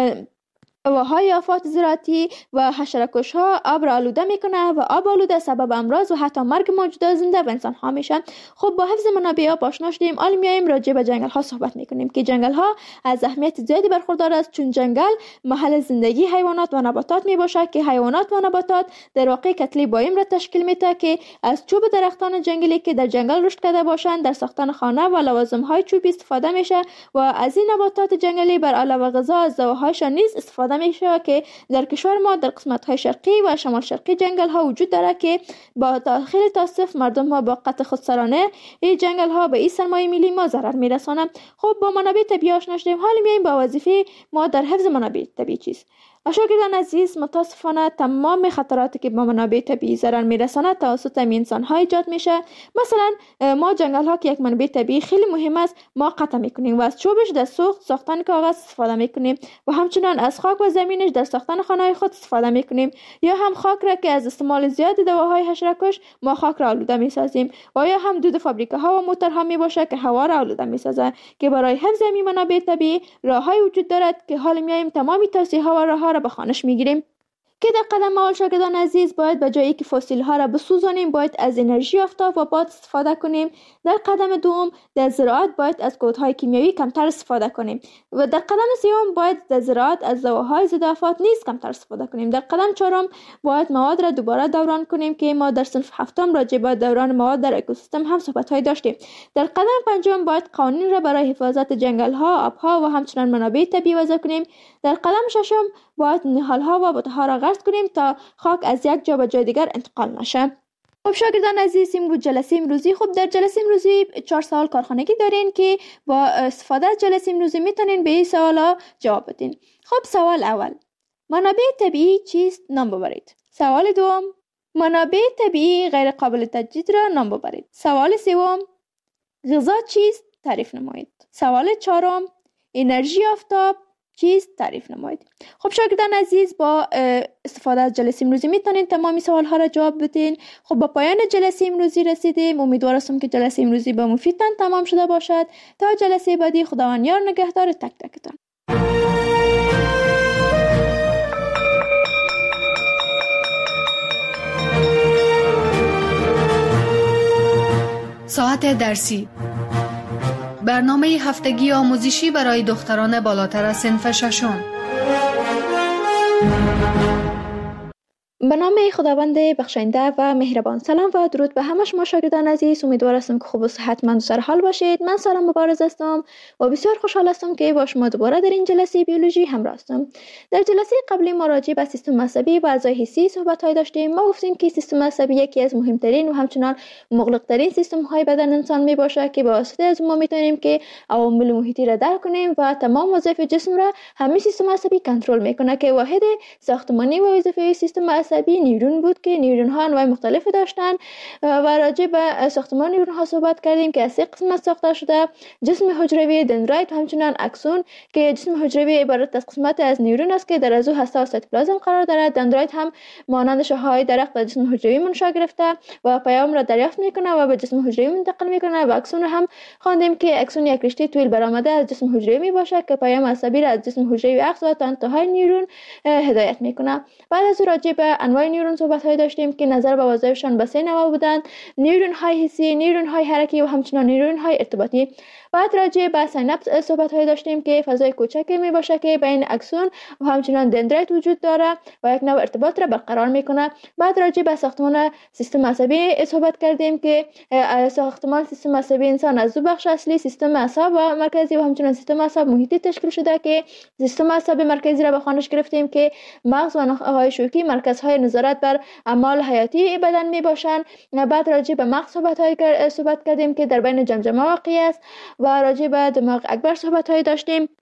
و های آفات زراعتی و حشره‌کش ها آب را آلوده میکنه و آب آلوده سبب امراض و حتی مرگ موجودات زنده و انسان ها میشن. خب با حفظ منابع آب آشنا شدیم، حالا میایم راجع به جنگل ها صحبت میکنیم که جنگل ها از اهمیت زیادی برخوردار است، چون جنگل محل زندگی حیوانات و نباتات میباشه که حیوانات و نباتات در واقع کتله بایم را تشکیل میده که از چوب درختان جنگلی که در جنگل رشد کرده باشند در ساختن خانه و لوازم های چوبی استفاده میشه و از این نباتات جنگلی بر علاوه غذا از دواهایشان نیز استفاده میشه که در کشور ما در قسمت های شرقی و شمال شرقی جنگل ها وجود داره که با خیلی تاسف مردم ها با قطع خودسرانه این جنگل ها به این سرمایه ملی ما ضرر میرسانه. خب با منابع طبیعی آشنا شدیم، حالا میایم با وظیفه ما در حفظ منابع طبیعی چیست. شاگردان عزیز، متاسفانه تمام خطراتی که با منابع طبیعی ضرر میرسانه توسط انسان ها ایجاد میشه. مثلا ما جنگل ها که یک منبع طبیعی خیلی مهم است ما قطع میکنیم و از چوبش در سوخت ساختن کاغذ استفاده میکنیم و همچنان از خاک و زمینش در ساختن خانه خود استفاده میکنیم، یا هم خاک را که از استعمال زیاد دواهای حشره‌کش ما خاک را آلوده میسازیم، و یا هم دود فابریکه ها و موتورها میباشه که هوا را آلوده میسازه. که برای حفظ این منابع طبیعی راههای وجود دارد که حالا میایم تمامی توصیه ها و راه را به خوانش میگیریم. که در قدم اول شاگردان عزیز باید به جایی که فسیل ها را بسوزانیم باید از انرژی آفتاب و باد استفاده کنیم. در قدم دوم در زراعت باید از کودهای کیمیایی کمتر استفاده کنیم و در قدم سوم باید در زراعت از دواهای ضد آفات نیز کمتر استفاده کنیم. در قدم چهارم باید مواد را دوباره دوران کنیم که ما در صنف هفتم راجع به دوران مواد در اکوسیستم هم صحبت های داشتیم. در قدم پنجم باید قوانین را برای حفاظت جنگل ها، آبها و همچنین منابع طبیعی وضع کنیم. در قدم ششم باید نهال ها و بوته را غرس کنیم تا خاک از یک جا به جای دیگر انتقال نشه. خب شاگردان عزیز، این بود جلسه امروزی. خب در جلسه امروزی چهار سوال کارخانگی دارین که با استفاده از جلسه امروزی میتونین به این سوالا جواب بدین. خب سوال اول، منابع طبیعی چیست؟ نام ببرید. سوال دوم، منابع طبیعی غیر قابل تجدید را نام ببرید. سوال سوم، غذا چیست؟ تعریف نمایید. سوال چهارم، انرژی آفتاب چیست؟ تعریف نمایید. خب شاگردان عزیز، با استفاده از جلسه امروزی میتونین تمامی سوال ها را جواب بدین. خب با پایان جلسه امروزی رسیدیم. امیدوار هستم که جلسه امروزی به مفیدتان تمام شده باشد. تا جلسه بعدی، خداوند یار نگهدار تک تکتان. ساعت درسی، برنامه هفتگی آموزشی برای دختران بالاتر از صنف ششم. به نام خداوند بخشنده و مهربان. سلام و درود به همه شما شاگردان عزیز. امیدوار هستم که خوب و صحتمند و سرحال باشید. من سارا مبارز هستم و بسیار خوشحال هستم که با شما دوباره در این جلسه بیولوژی همراه هستم. در جلسه قبلی ما راجع به سیستم عصبی و اعضای حسی صحبت های داشتیم. ما گفتیم که سیستم عصبی یکی از مهمترین و همچنان مغلقترین سیستم های بدن انسان می باشه که با واسطه از ما میتونیم که عوامل محیطی را درک کنیم و تمام وظایف جسم را همین سیستم عصبی کنترل میکنه. که واحد ساختمانی و وظیفه سیستم عصبی نیورون بود که نیورون ها انواع مختلفی داشتن و راجع به ساختمان نیورون ها صحبت کردیم که از سه قسمت ساخته شده: جسم حجروی، دندرایت و همچنین اکسون. که جسم حجروی عبارت از قسمت از نیورون است که در از او هسته و سایتوپلازم قرار دارد. دندرایت هم مانند شاخه‌های درخت در جسم حجروی منشأ گرفته و پیام را دریافت میکنه و به جسم حجروی منتقل میکنه. و اکسون هم خواندیم که اکسون یک رشته طویل برآمده از جسم حجروی میباشه که پیام عصبی را از جسم حجروی عکس و تا انتهای نیورون هدایت میکنه. بعد از راجع به انواع نیورون صحبت های داشتیم که نظر به وظایفشان به سه نوع بودند: نیورون های حسی، نیورون های حرکی و همچنین نیورون های ارتباطی. بعد راجع به سیناپس صحبت های داشتیم که فضای کوچکی می باشه که بین اکسون و همچنین دندرایت وجود داره و یک نوع ارتباط را برقرار میکنه. بعد راجع به ساختمان سیستم عصبی صحبت کردیم که ساختمان سیستم عصبی انسان از دو بخش اصلی، سیستم اعصاب و مرکزی و همچنین سیستم اعصاب محیطی تشکیل شده که سیستم اعصاب مرکزی را به خوانش گرفتیم که مغز و نخاع شوکی مرکزهای نظارت بر اعمال حیاتی بدن می باشند. بعد راجع به مغز صحبت های صحبت کردیم که در بین جمجمه واقع است و راجع به دماغ اکبر صحبت های داشتیم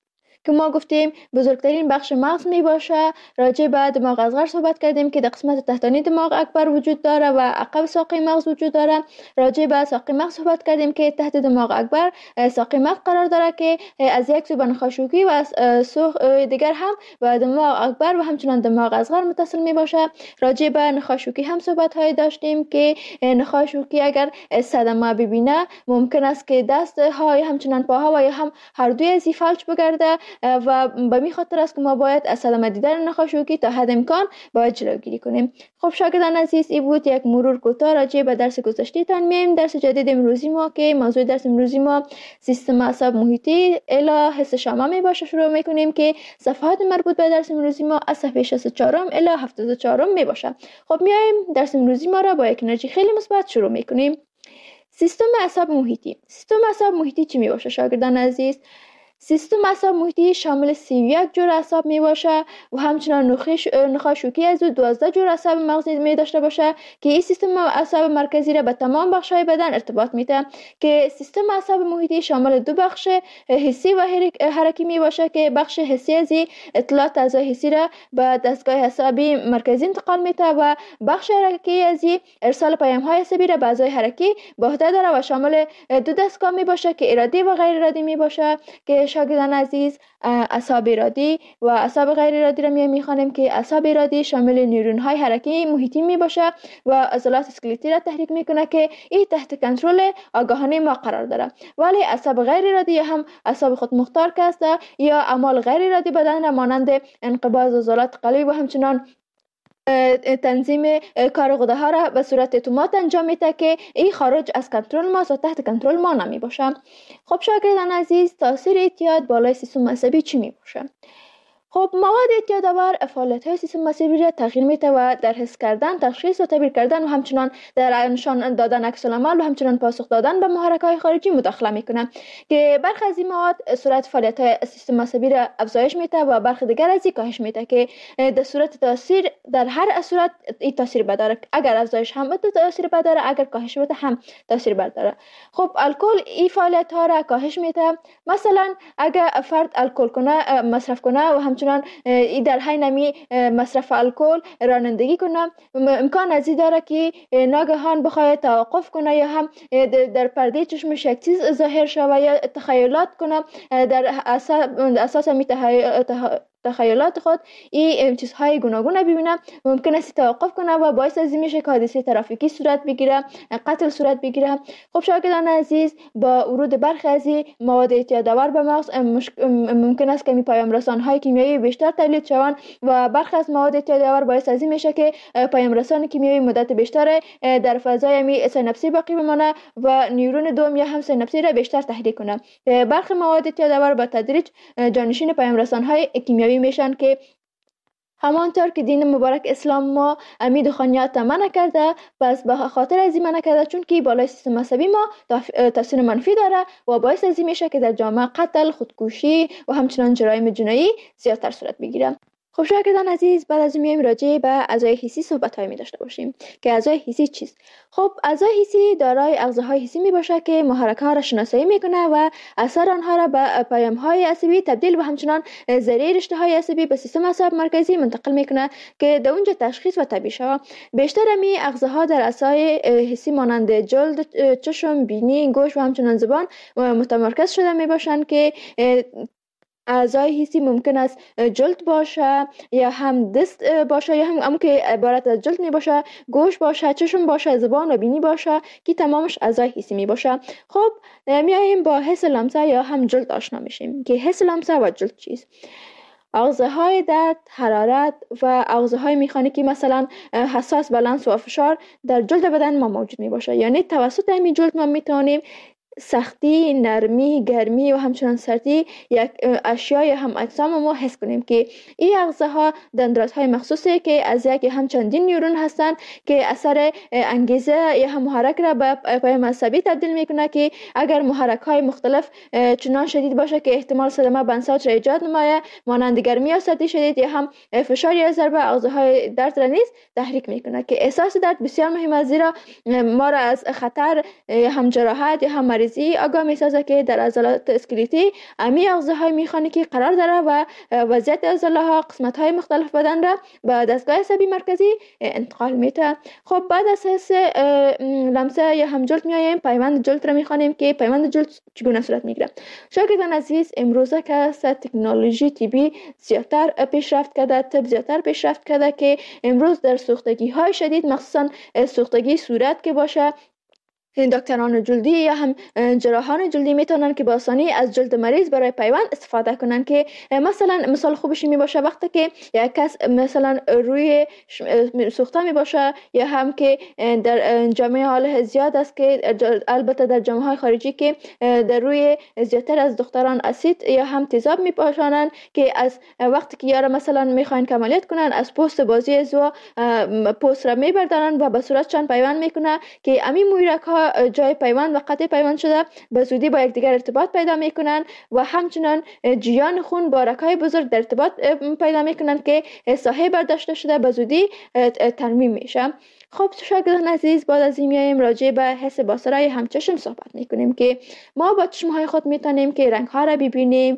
که ما گفتیم بزرگترین بخش مغز می باشه. راجع به دماغ اصغر صحبت کردیم که در قسمت تحتانی دماغ اکبر وجود داره و عقب ساقه مغز وجود داره. راجع به ساقه مغز صحبت کردیم که تحت دماغ اکبر ساقه مغز قرار داره که از یک سو به نخاشوکی و سو دیگر هم به دماغ اکبر و همچنان دماغ اصغر متصل می باشه. راجع به نخاشوکی هم صحبت های داشتیم که نخاشوکی اگر صدمه ببینه ممکن است که دست های همچنان پاها و یا هم هر دوی از فلج بگرده و به می خاطر است که ما باید از صدمه دیدن نخاشوکی تا حد امکان باید جلوگیری کنیم. خب شاگردان عزیز، این بود یک مرور کوتاه راجع به درس گذشته تان. میایم درس جدید امروزی ما که موضوع درس امروزی ما سیستم اعصاب محیطی الی حس شامه می باشه. شروع میکنیم که صفحات مربوط به درس امروزی ما از صفحه شصت و چهار الی هفتاد و چهار می باشه. خب میایم درس امروزی ما را با یک انرژی خیلی مثبت شروع میکنیم. سیستم اعصاب محیطی. سیستم اعصاب محیطی چی می باشه شاگردان عزیز؟ سیستم اعصاب محیطی شامل سی و یک جور اعصاب می باشه و همچنان نخاشوکی از او دوازده جور اعصاب مغزی می داشته باشه که این سیستم اعصاب مرکزی را به تمام بخش‌های بدن ارتباط میده. که سیستم اعصاب محیطی شامل دو بخش حسی و حرکی می باشه که بخش حسی از اطلاعات اعضای حسی را به دستگاه عصبی مرکزی انتقال میده و بخش حرکی از ارسال پیام‌های عصبی را به اعضای حرکی به عهده داره و شامل دو دستگاه می باشه که ارادی و غیر ارادی می باشه. که شاگردان عزیز، اعصاب ارادی و اعصاب غیر ارادی را می میخوانیم که اعصاب ارادی شامل نیورون های حرکتی محیطی می باشه و عضلات اسکلتی را تحریک میکنه که این تحت کنترل آگاهانه ما قرار داره. ولی اعصاب غیر ارادی هم اعصاب خود مختار که است یا اعمال غیر ارادی بدن را مانند انقباض عضلات قلبی و همچنان تنظیم کار غده ها را به صورت اتومات انجام میده که این خارج از کنترل ما و تحت کنترل ما نمی باشه. خب شاگردان عزیز، تاثیر اعتیاد بالای سیستم عصبی چی می باشه؟ خب مواد اعتیادآور فعالیت‌های سیستم عصبی را تغییر میده و در حس کردن، تشخیص و تعبیر کردن و همچنان در نشان دادن عکس العمل و همچنان پاسخ دادن به محرک‌های خارجی مداخله میکنه که برخی از این مواد سرعت فعالیت‌های سیستم عصبی را افزایش میده و برخی دیگر از این کاهش میده که در صورت تاثیر در هر صورت این تاثیر بداره. اگر افزایش هم بده تاثیر بداره، اگر کاهش بده هم تاثیر بداره. خب الکل این فعالیت‌ها را کاهش میده. مثلا اگر فرد الکل کنه مصرف کنه و همچنان ای در حین می مصرف الکل رانندگی کنه، امکان از این داره که ناگهان بخواد توقف کنه یا هم در پرده چشمش یک چیز ظاهر شوه یا تخیلات کنه در اساس می تخیلات خود این چیزهای گوناگون ببینه، ممکن است توقف کنه و باعث از این میشه که حادثه ترافیکی صورت بگیره، قتل صورت بگیره. خب شاگردان عزیز، با ورود برخی از مواد اعتیادآور به مغز ممکن است که می پیام رسان‌های کیمیایی بیشتر تولید شوند و برخی از مواد اعتیادآور باعث از این میشه که پیام رسان کیمیایی مدت بیشتر در فضای می سیناپسی باقی بمانه و نیورون دوم یا هم سیناپسی را بیشتر تحریک کنه. برخی مواد اعتیادآور با تدریج جانشین پیام رسان‌های کیمیایی میشن که همانطور که دین مبارک اسلام ما امی دخانیات منع کرده، پس به خاطر از این منع کرده چون که بالای سیستم عصبی ما تاثیر منفی داره و باعث از این میشه که در جامعه قتل، خودکشی و همچنان جرایم جنایی زیادتر صورت بگیره. خب شاگردان عزیز، بعد از میایم راجع به اعضای حسی صحبت های می داشته باشیم که اعضای حسی چیست؟ خب اعضای حسی دارای اغزاهای حسی می باشه که محرک ها را شناسایی میکنه و اثر آنها را به پیام های عصبی تبدیل و همچنان ذریعه رشته های عصبی به سیستم اعصاب مرکزی منتقل میکنه که در اونجا تشخیص و تعبیر شود. بیشتر می اغزاها در اعضای حسی مانند جلد، چشم، بینی، گوش و همچنان زبان متمرکز شده می باشند که اعضای حسی ممکن است جلد باشه یا هم دست باشه یا هم همون که عبارت از جلد می باشه، گوش باشه، چشم باشه، زبان و بینی باشه که تمامش اعضای حسی می باشه. خب میایم با حس لمسه یا هم جلد آشنا میشیم که حس لمسه و جلد چیست. اغزاهای درد، حرارت و اغزاهای مکانیکی مثلا حساس به لمس و فشار در جلد بدن ما موجود می باشه. یعنی توسط همین جلد ما میتونیم سختی، نرمی، گرمی و همچنان سردی یک اشیای هم اجسام ما حس کنیم که این اغزاها دندانهای مخصوصی که از یک هم چندین نیورون هستند که اثر انگیزه یا هم محرک را به پیام عصبی تبدیل میکنه که اگر محرک های مختلف چنان شدید باشه که احتمال صدمه به انساج را ایجاد نماید، مانند گرمی یا سردی شدید یا هم فشار یا ضربه، اغزاهای درد را نیز تحریک میکنه که احساس درد بسیار مهم است، زیرا ما را از خطر هم جراحت یا هم مریضی آگاه میسازه که در عضلات اسکلتی امی اغزه های میخانیکی قرار داره و وضعیت عضله ها قسمت های مختلف بدن را به دستگاه عصبی مرکزی انتقال میده. خب بعد از حس لمسه یا هم جلد میایم پیوند جلد را میخوانیم که پیوند جلد چگونه صورت میگیره. شاگردان عزیز، امروزه که تکنولوژی طبی زیادتر پیشرفت کرده، طب زیادتر پیشرفت کرده که امروز در سوختگی های شدید مخصوصا سوختگی صورت که باشه، دکتران جلدی یا هم جراحان جلدی میتونن که با آسانی از جلد مریض برای پیوند استفاده کنن که مثلا مثال خوبش می باشه وقتی که یک کس مثلا روی سوخته می باشه یا هم که در جامعه حال زیاد است که البته در جامعه های خارجی که در روی زیادتر از دختران اسید یا هم تیزاب می پاشانن که از وقتی که یارا مثلا میخواین عملیات کنن از پوست بازی ازو پوست را میبردارن و به صورتشان پیوند میکنه که امی مویرک ها جای پیوند و قطع پیوند شده به زودی با یکدیگر ارتباط پیدا میکنن و همچنان جریان خون با رگ‌های بزرگ در ارتباط پیدا میکنن که ساحه برداشته شده به زودی ترمیم میشه. خب شاگردان عزیز، بعد از این میایم راجع به حس بصری هم چشم صحبت میکنیم که ما با چشمهای خود میتونیم که رنگ ها را ببینیم،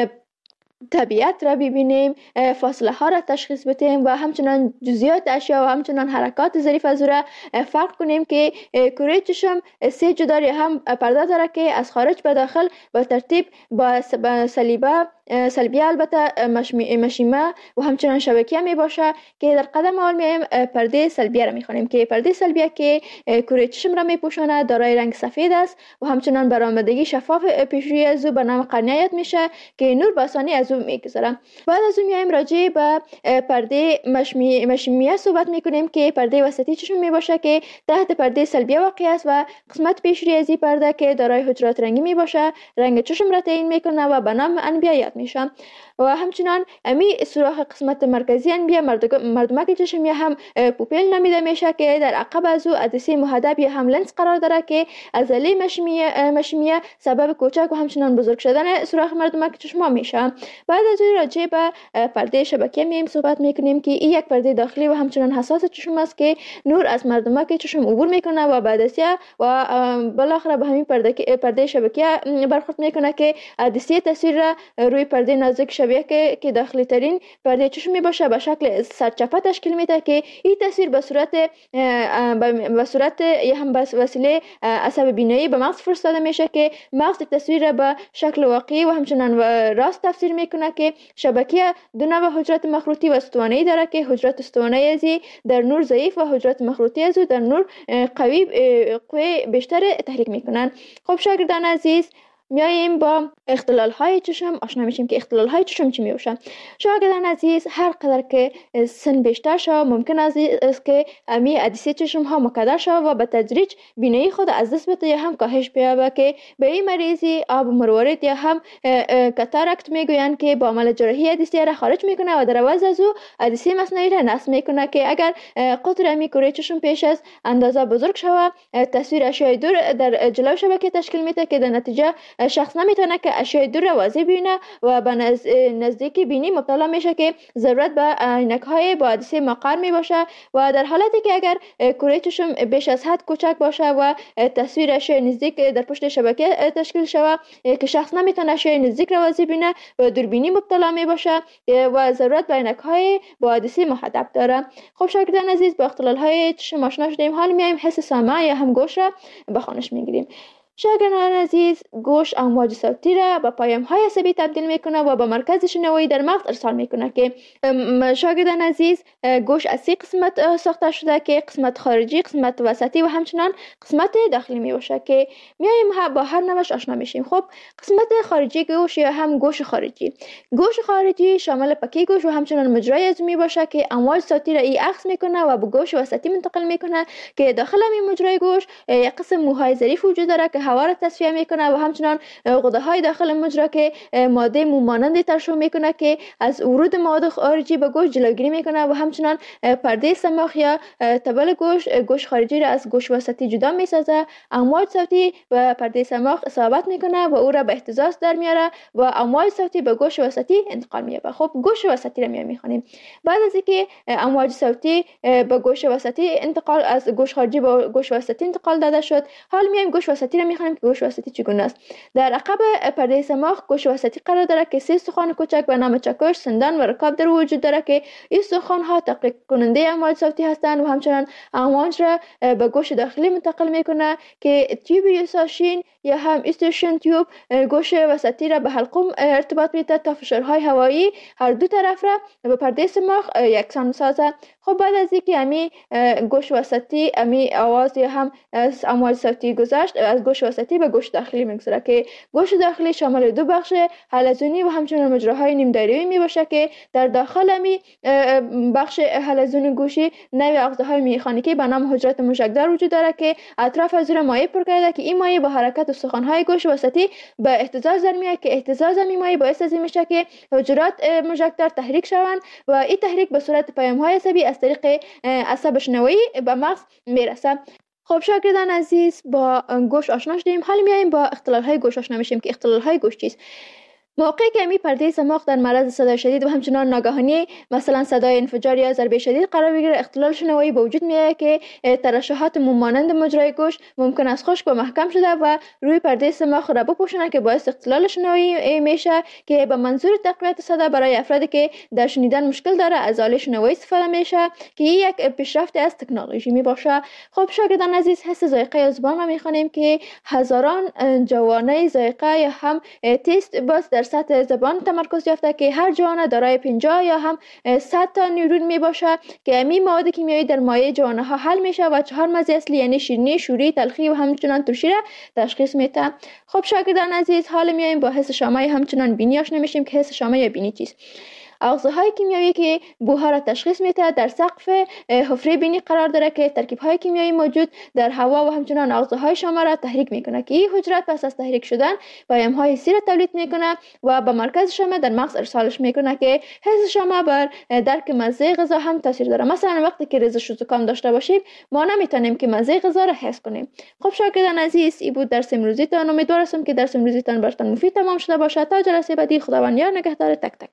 طبیعت را ببینیم، فاصله ها را تشخیص بدیم و همچنان جزئیات اشیا و همچنان حرکات ظریف از را فرق کنیم که کره چشم سه جدار هم پرده داره که از خارج به داخل با ترتیب با صلیبه سلبیه البته مشیمه و همچنان شبکیه می باشه که در قدم اول میایم پرده سلبیه را میخوانیم که پرده سلبیه که کره چشم را میپوشاند دارای رنگ سفید است و همچنان برآمدگی شفاف پیشروی از او به نام قرنیه یاد میشه که نور به آسانی از او میگذره. بعد از اون میایم راجع به پرده مشیمیه صحبت میکنیم که پرده وسطی چشم می باشه که تحت پرده سلبیه واقع است و قسمت پیشروی از این پرده که دارای حجرات رنگی می باشه رنگ چشم را تعیین میکنه و به نام انبیه یاد میشه. و همچنان امی سوراخ قسمت مرکزی انبیه مردمک چشم یا هم پوپیل نامیده میشه که در عقب از او عدسه محدب یا هم لنز قرار داره که عضله مشیمیه مشیمیه سبب کوچک و همچنان بزرگ شدن سوراخ مردمک چشم میشه. بعد از اون راجع به پرده شبکیه میایم صحبت میکنیم که این یک پرده داخلی و همچنان حساس چشم است که نور از مردمک چشم عبور میکنه و بعد از و بالاخره به همین پرده پرده شبکیه برخورد میکنه که عدسه تصویر را روی پرده نازک شبیه که که داخلی ترین پرده چشم می باشه به شکل سرچپه تشکیل میده که این تصویر به صورت به صورت یا هم به وسیله عصب بینایی به مغز فرستاده میشه که مغز تصویر را به شکل واقعی و همچنان راست تفسیر میکنه که شبکیه دو نوع حجرات مخروطی و استوانه‌ای داره که حجرات استوانه‌ای ازی در نور ضعیف و حجرات مخروطی ازو در نور قوی قوی بیشتر تحریک میکنن. خب شاگردان عزیز، میاییم با اختلال های چشم آشنا میشیم که اختلال های چشم چی میوشن. شاگردان عزیز، هر قدر که سن بیشتر شود ممکن است که امی عدسه چشم ها مکدر شود و به تدریج بینایی خود از دست بده یا هم کاهش بیابه که به این مریضی آب مروارید یا هم کاتاراکت میگویند که با عمل جراحی عدسه را خارج میکنه و در عوض از او عدسه مصنوعی را نصب میکنه که اگر قطر امی کره چشم پیش از اندازه بزرگ شود تصویر اشیاء دور در جلو شبکه تشکیل میده که در نتیجه شخص نمیتونه که اشیاء دور را واضح ببینه و به نزدیکی بینی مبتلا میشه که ضرورت به عینک های با عدسه مقر می باشه و در حالتی که اگر کره چشم بیش از حد کوچک باشه و تصویر اشیاء نزدیک در پشت شبکه تشکیل شوه که شخص نمیتونه اشیاء نزدیک را واضح ببینه و دوربینی مبتلا می باشه و ضرورت به عینک های با عدسه محدب داره. خب شاگردان عزیز، با اختلال های چشم آشنا شدیم، حال میایم حس سمع یا هم گوش را به خوانش میگیریم. شاگردان عزیز، گوش امواج صوتی را به پیام های عصبی تبدیل میکنه و به مرکز شنوایی در مغز ارسال میکنه که شاگردان عزیز، گوش از سه قسمت ساخته شده که قسمت خارجی، قسمت وسطی و همچنان قسمت داخلی میباشه که میایم با هر نوعش آشنا میشیم. خب قسمت خارجی گوش یا هم گوش خارجی، گوش خارجی شامل پکی گوش و همچنان مجرای از میباشه که امواج صوتی را ای عکس میکنه و به گوش وسطی منتقل میکنه که داخل این مجرای گوش یک قسم موهای ظریف وجود داره که هوا را تصفیه میکنه و همچنان غده های داخل مجرا که ماده مو مانند ترشح میکنه که از ورود مواد خارجی به گوش جلوگیری میکنه و همچنان پرده سماخ یا تبل گوش گوش خارجی را از گوش وسطی جدا میسازه. امواج صوتی و پرده سماخ اصابت میکنه و او را به اهتزاز در میاره و امواج صوتی به گوش وسطی انتقال مییابه. خب گوش وسطی را میخوانیم. بعد از اینکه امواج صوتی به گوش وسطی انتقال از گوش خارجی به گوش وسطی انتقال داده شد، حال میایم گوش وسطی را میخوانیم که گوش وسطی چگونه است. در عقب پرده سماخ گوش وسطی قرار دارد که سه استخوان کوچک به نام چکش، سندان و رکاب در وجود دارد که این استخوان ها تحقیق کننده امواج صوتی هستند و همچنان امواج را به گوش داخلی منتقل میکنه که تیوب یوساشین یا هم استیشن تیوب گوش وسطی را به حلقوم ارتباط میده تا فشارهای هوایی هر دو طرف را به پرده سماخ یکسان سازه. خب بعد از اینکه امی گوش وسطی امی آواز یا هم از امواج صوتی گذشت، از گوش وسطی به گوش داخلی میگذره که گوش داخلی شامل دو بخش حلزونی و همچنان مجراهای نیم دایره‌ای می باشه که در داخل امی بخش حلزون گوشی نوع آخذهای میخانیکی به نام حجرات موشکدار وجود داره که اطراف از زیر مایع پر کرده که این مایع با حرکت استخوان‌های گوش وسطی به اهتزاز در میاد که اهتزاز این مایع باعث از این میشه که حجرات موشکدار تحریک شوند و این تحریک به صورت پیام‌های عصبی از طریق عصب شنوایی به مغز میرسه. خب شاگردان عزیز، با گوش آشنا شدیم، حالا میایم با اختلال‌های گوش آشنا میشیم که اختلال‌های گوش چیست. موقعی که امی پرده سماخ در معرض صدای شدید و همچنان ناگهانی مثلا صدای انفجار یا ضربه شدید قرار بگیره، اختلال شنوایی به وجود میاد که ترشحات مانند مجرای گوش ممکن است خشک و محکم شده و روی پرده سماخ را بپوشونه که باعث اختلال شنوایی میشه که به منظور تقویت صدا برای افرادی که در شنیدن مشکل داره از آله شنوایی استفاده میشه که یک پیشرفت از تکنولوژی می باشه. خب شاگردان عزیز، حس ذائقه زبان ما میخوانیم که هزاران جوانه ذائقه یا هم تست باز در سطح زبان تمرکز یافته که هر جوانه دارای پنجاه یا هم صد تا نیورون می باشه که امی مواد کیمیایی در مایع جوانه ها حل میشه و چهار مزه اصلی یعنی شیرینی، شوری، تلخی و همچنان ترشی را تشخیص میده. خب شاگردان عزیز، حالا میایم با حس شامه همچنان بینی آشنا میشیم که حس شامه یا بینی چیست. آغازهای کیمیایی که بوها را تشخیص میده در سقف حفره بینی قرار داره که ترکیب‌های کیمیایی موجود در هوا و همچنان آغازهای شامه را تحریک میکنه که این حجرات پس از تحریک شدن پیام‌های حسی را تولید میکنه و به مرکز شامه در مغز ارسالش میکنه که حس شامه بر درک مزه غذا هم تاثیر داره. مثلا وقتی که ریزش و زکام داشته باشیم ما نمیتونیم که مزه غذا را حس کنیم. خب شاگردان عزیز، این بود درس امروزیتان. امیدوار هستم که درس امروزیتان براتون مفید تمام شده باشه. تا جلسه بعدی، خداوند یار نگهدار تک تک.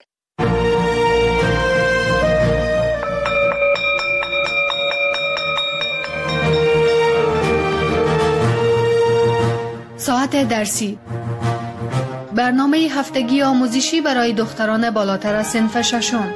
ساعت درسی، برنامه هفتگی آموزشی برای دختران بالاتر از صنف ششم.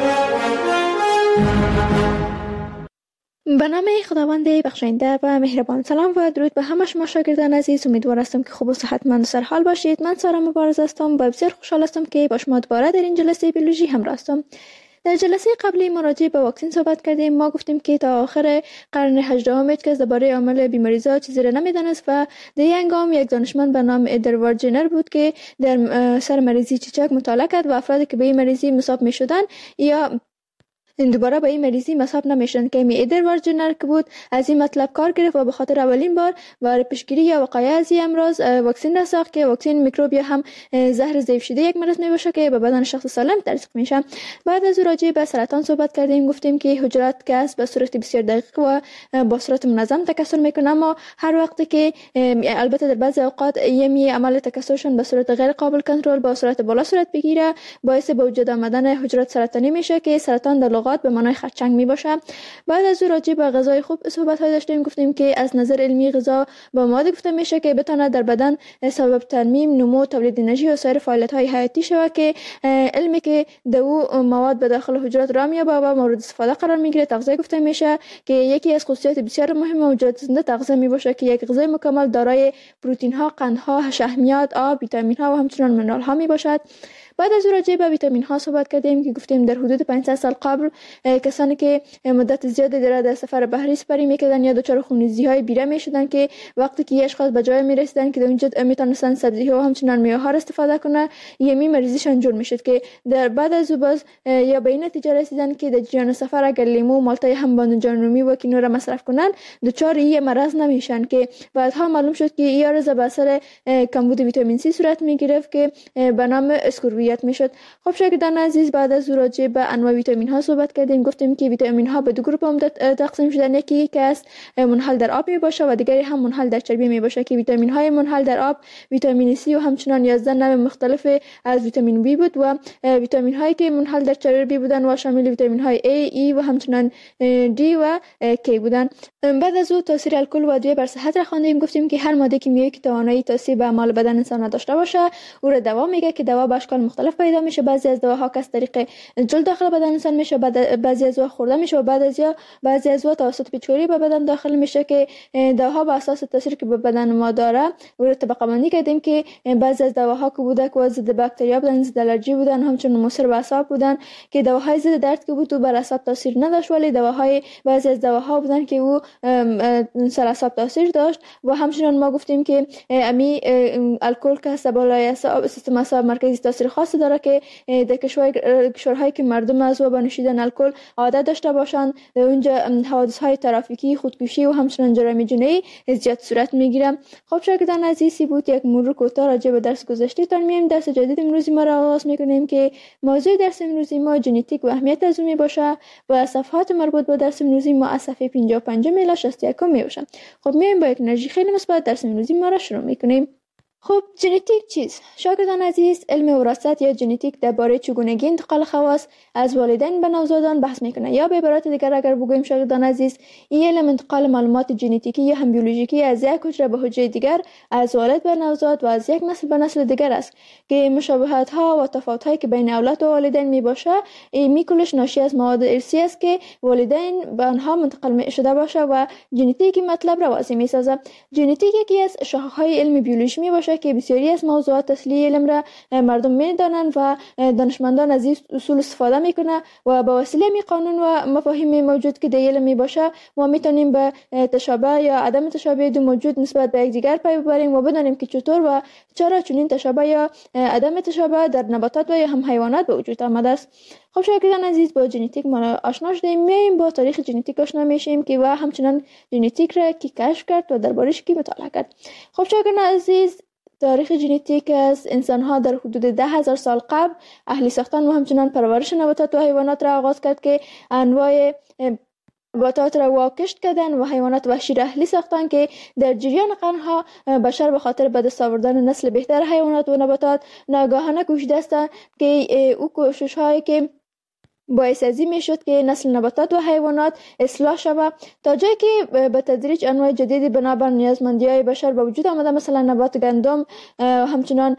به نام خداوند بخشنده و مهربان. سلام و درود به همه شما شاگردان عزیز. امیدوار هستم که خوب و صحتمند و سرحال باشید. من سارا مبارز هستم و بسیار خوشحال هستم که با شما دوباره در این جلسه بیولوژی همراه هستم. در جلسه قبلی ما راجع به واکسن صحبت کردیم. ما گفتیم که تا آخر قرن هجدهم هیچ کس درباره عامل بیماری‌زا چیزی را نمی‌دانست و در این هنگام یک دانشمند به نام ادوارد جنر بود که در سر مریضی چیچک مطالعه کرد و افرادی که به این مریضی مصاب می‌شدند یا دوباره به این مریضی مصاب نمیشن که می ادوارد جنر که بود از این مطلب کار گرفت و به خاطر اولین بار برای پیشگیری یا وقایع از این امراض واکسن را ساخت که واکسن میکروب یا هم زهر ضعیف شده یک مرض میباشه که به بدن شخص سالم تزریق میشه. بعد از راجع به سرطان صحبت کردیم. گفتیم که حجرات کس به صورت بسیار دقیق و با صورت منظم تکثر میکنه، اما هر وقتی که البته در بعضی اوقات یمی عمل تکثرشون به صورت غیر قابل کنترل با صورت بالا صورت بگیره، باعث به وجود آمدن حجرات سرطانی میشه که سرطان در لغات به معنای خرچنگ می باشه. بعد از راجع به غذای خوب صحبت های داشتیم. گفتیم که از نظر علمی غذا با مواد گفته میشه که بتونه در بدن سبب ترمیم، نمو، تولید انرژی و سایر فعالیت های حیاتی شوه که علمی که دو مواد به داخل حجرات را میابه و مورد استفاده قرار میگیره تغذیه گفته میشه که یکی از خصوصیات بسیار مهم موجودات زنده تغذیه می باشه که یک غذای مکمل دارای پروتئین ها، قند ها، شحمیات، آب، ویتامین ها و همچنین منرال ها می باشد. بعد از راجع به ویتامین ها صحبت کردیم که گفتیم در حدود پانصد سال قبل کسانی که مدت زیادی در سفر بحری سپری میکردن یا دچار خونریزی های بیره میشدن که وقتی که اشخاص به جای میرسیدن که در اونجا میتونستن سبزی ها و همچنین میوه ها استفاده کنه، یمی مریضیشان جور میشد که در بعد از باز یا به این نتیجه رسیدن که در جریان سفر اگر لیمو، مالتای هم بانجان رومی و کینو را مصرف کنن دچار این مرض نمیشن که بعدها معلوم شد که این عرض به اثر کمبود ویتامین سی صورت میگرفت که به نام اسکوربی تقویت میشد. خب شاگردان عزیز، بعد از راجع به انواع ویتامین ها صحبت کردیم. گفتیم که ویتامین ها به دو گروه عمده تقسیم شدن. یکی که است منحل در آب می باشه و دیگری هم منحل در چربی می باشه که ویتامین های منحل در آب ویتامین سی و همچنان یازده نوع مختلف از ویتامین بی بود و ویتامین هایی که منحل در چربی بودن و شامل ویتامین های A, E و همچنان دی و K بودن. بعد از او تاثیر الکل و ادویه بر صحت را خواندیم. گفتیم که هر ماده کیمیایی که توانایی تاثیر به اعمال بدن انسان نداشته باشه او را دوا میگه که دوا به اشکال مختلف پیدا میشه. بعضی از دواها که از طریق جلد داخل بدن انسان میشه، بعضی از دوا خورده میشه و بعد از یا بعضی از دوا توسط پیچوری به بدن داخل میشه که دواها به اساس تاثیری که به بدن ما داره او را طبقه بندی کردیم که بعضی از دواها که بوده که ضد باکتریا بودن، ضد الرژی بودن، همچنین مضر به اعصاب بودن که دواهای ضد درد که بود و بر اعصاب تاثیر نداشت، ولی دواهای بعضی از دواها بودن که او سر اعصاب تاثیر داشت. و همچنین ما گفتیم که امی الکل که هست بالای اعصاب سیستم اعصاب مرکزی تاثیر خاصی داره که در کشورهایی که مردم از و به نوشیدن الکل عادت داشته باشند اونجا حوادث های ترافیکی، خودکشی و همچنین جرایم جنایی زیاد صورت میگیره. خب شاگردان عزیزی بود یک مرور کوتاه راجع به درس گذشته تان میایم. درس جدید امروزی ما را آغاز میکنیم که موضوع درس امروزی ما ژنتیک و اهمیت از اون می باشه و صفحات مربوط به درس امروزی ما از صفحه پنجاه و پنج الی شصت و یک می باشه. خب میایم با یک انرژی خیلی مثبت درس امروزی ما را شروع میکنیم. خب ژنتیک چیست؟ شاگردان عزیز، علم وراثت یا ژنتیک درباره چگونگی انتقال خواص از والدین به نوزادان بحث میکنه. یا به عبارت دیگر اگر بگوییم شاگردان عزیز، این علم انتقال معلومات ژنتیکی یا هم بیولوژیکی از یک حجره به حجره دیگر، از والد به نوزاد و از یک نسل به نسل دیگر است که مشابهت ها و تفاوت هایی که بین اولاد و والدین می باشه این کلش ناشی از مواد ارثی است که والدین به آنها منتقل شده باشه و ژنتیک مطلب را واضح میسازه. ژنتیک یکی از شاخه های علم بیولوژی می باشه که بسیاری از موضوعات اصلی علم را مردم میدانند و دانشمندان از این اصول استفاده میکنه و با وسیله می قانون و مفاهیم موجود که در علم می باشه ما میتونیم به تشابه یا عدم تشابه دو موجود نسبت به یکدیگر پی ببریم و بدانیم که چطور و چرا چنین تشابه یا عدم تشابه در نباتات و یا هم حیوانات به وجود آمده است. خب شاگردان عزیز، با ژنتیک ما آشنا شدیم. میایم با تاریخ ژنتیک آشنا میشیم که و همچنان ژنتیک را کی کشف کرد و دربارش کی مطالعه کرد. خب شاگردان عزیز، تاریخ ژنتیک از انسان‌ها در حدود ده هزار سال قبل اهلی ساختن و همچنان پرورش نباتات و حیوانات را آغاز کرد که انواع نباتات را واکشت کردن و حیوانات وحشی را اهلی ساختن که در جریان قرنها بشر به خاطر به دست آوردن نسل بهتر حیوانات و نباتات ناگهانه کوشیده است که او کوشش هایی که باعث ازی می شد که نسل نباتات و حیوانات اصلاح شود تا جایی که به تدریج انواع جدیدی بنابر نیازمندی های بشر به وجود آمده، مثلا نبات گندم، همچنان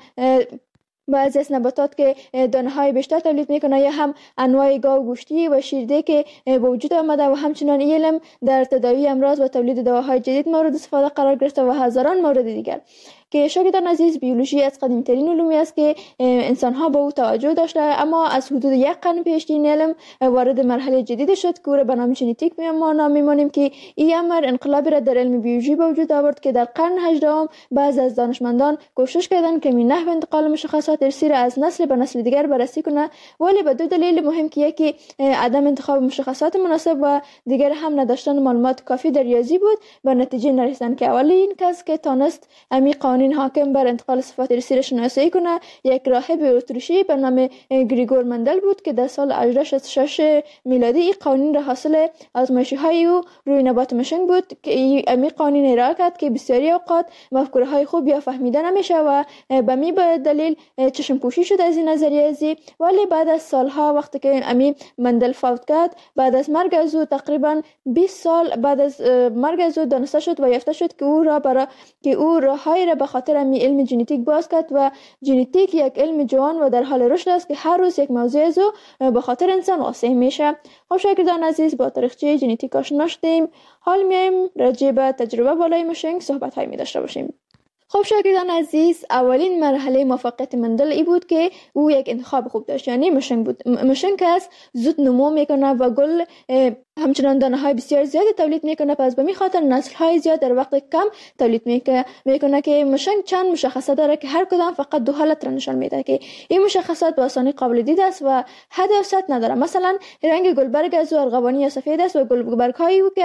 بعضی از نباتات که دانه های بیشتر تولید میکنه یا هم انواع گاو گوشتی و شیرده که به وجود آمده و همچنان علم در تداوی امراض و تولید دواهای جدید مورد استفاده قرار گرفته و هزاران مورد دیگر که شاگردان عزیز بیولوژی از قدیم ترین علومی است که انسان ها به او توجه داشته، اما از حدود یک قرن پیش این علم وارد مرحله جدید شد که او را به نام ژنتیک ما نام می‌مانیم که این امر انقلابی را در علم بیولوژی به وجود آورد که در قرن هجدهم بعضی از دانشمندان کوشش کردند که می نحو انتقال مشخصات ارثی را از نسل به نسل دیگر بررسی کنه، ولی به دو دلیل مهم که یکی عدم انتخاب مشخصات مناسب و دیگر هم نداشتن معلومات کافی در ریاضی بود به نتیجه نرسیدند که اولی این کس که تانست امی قانون حاکم بر انتقال صفات ارثی را شناسایی کنه یک راهب اتریشی به نام گریگور مندل بود که در سال هزار و هشتصد و شصت و شش میلادی این قانون را حاصل آزمایشی های او روی نبات مشنگ بود که امی قانون ارائه کرد که بسیاری اوقات مفکوره های خوب یا فهمیده نمیشه و به می به دلیل چشم پوشی شد از این نظریه ازی. ولی بعد از سالها وقتی که امی مندل فوت کرد، بعد از مرگ از او تقریبا بیست سال بعد از مرگ از او دانسته شد و یافته شد که او را برای که او راههای را به خاطر امی علم ژنتیک باز کرد و ژنتیک یک علم جوان و در حال رشد است که هر روز یک موضوع از او به خاطر انسان واسع میشه. خب شاگردان عزیز، با تاریخچه ژنتیک آشنا شدیم. حال میایم راجع به تجربه بالای مشنگ صحبت های می داشته باشیم. خب شاگردان عزیز، اولین مرحله موفقیت مندل ای بود که او یک انتخاب خوب داشت، یعنی مشنگ بود. مشنگ است زود نمو میکنه و گل همچنان دانه های بسیار زیادی تولید میکنه، پس به می خاطر نسل های زیاد در وقت کم تولید میکنه که مشنگ چند مشخصه داره که هر کدام فقط دو حالت را نشان میده که این مشخصات به آسانی قابل دید است و حد و سطح نداره. مثلا رنگ گلبرگ از او ارغوانی یا سفید است و گلبرگ های او که است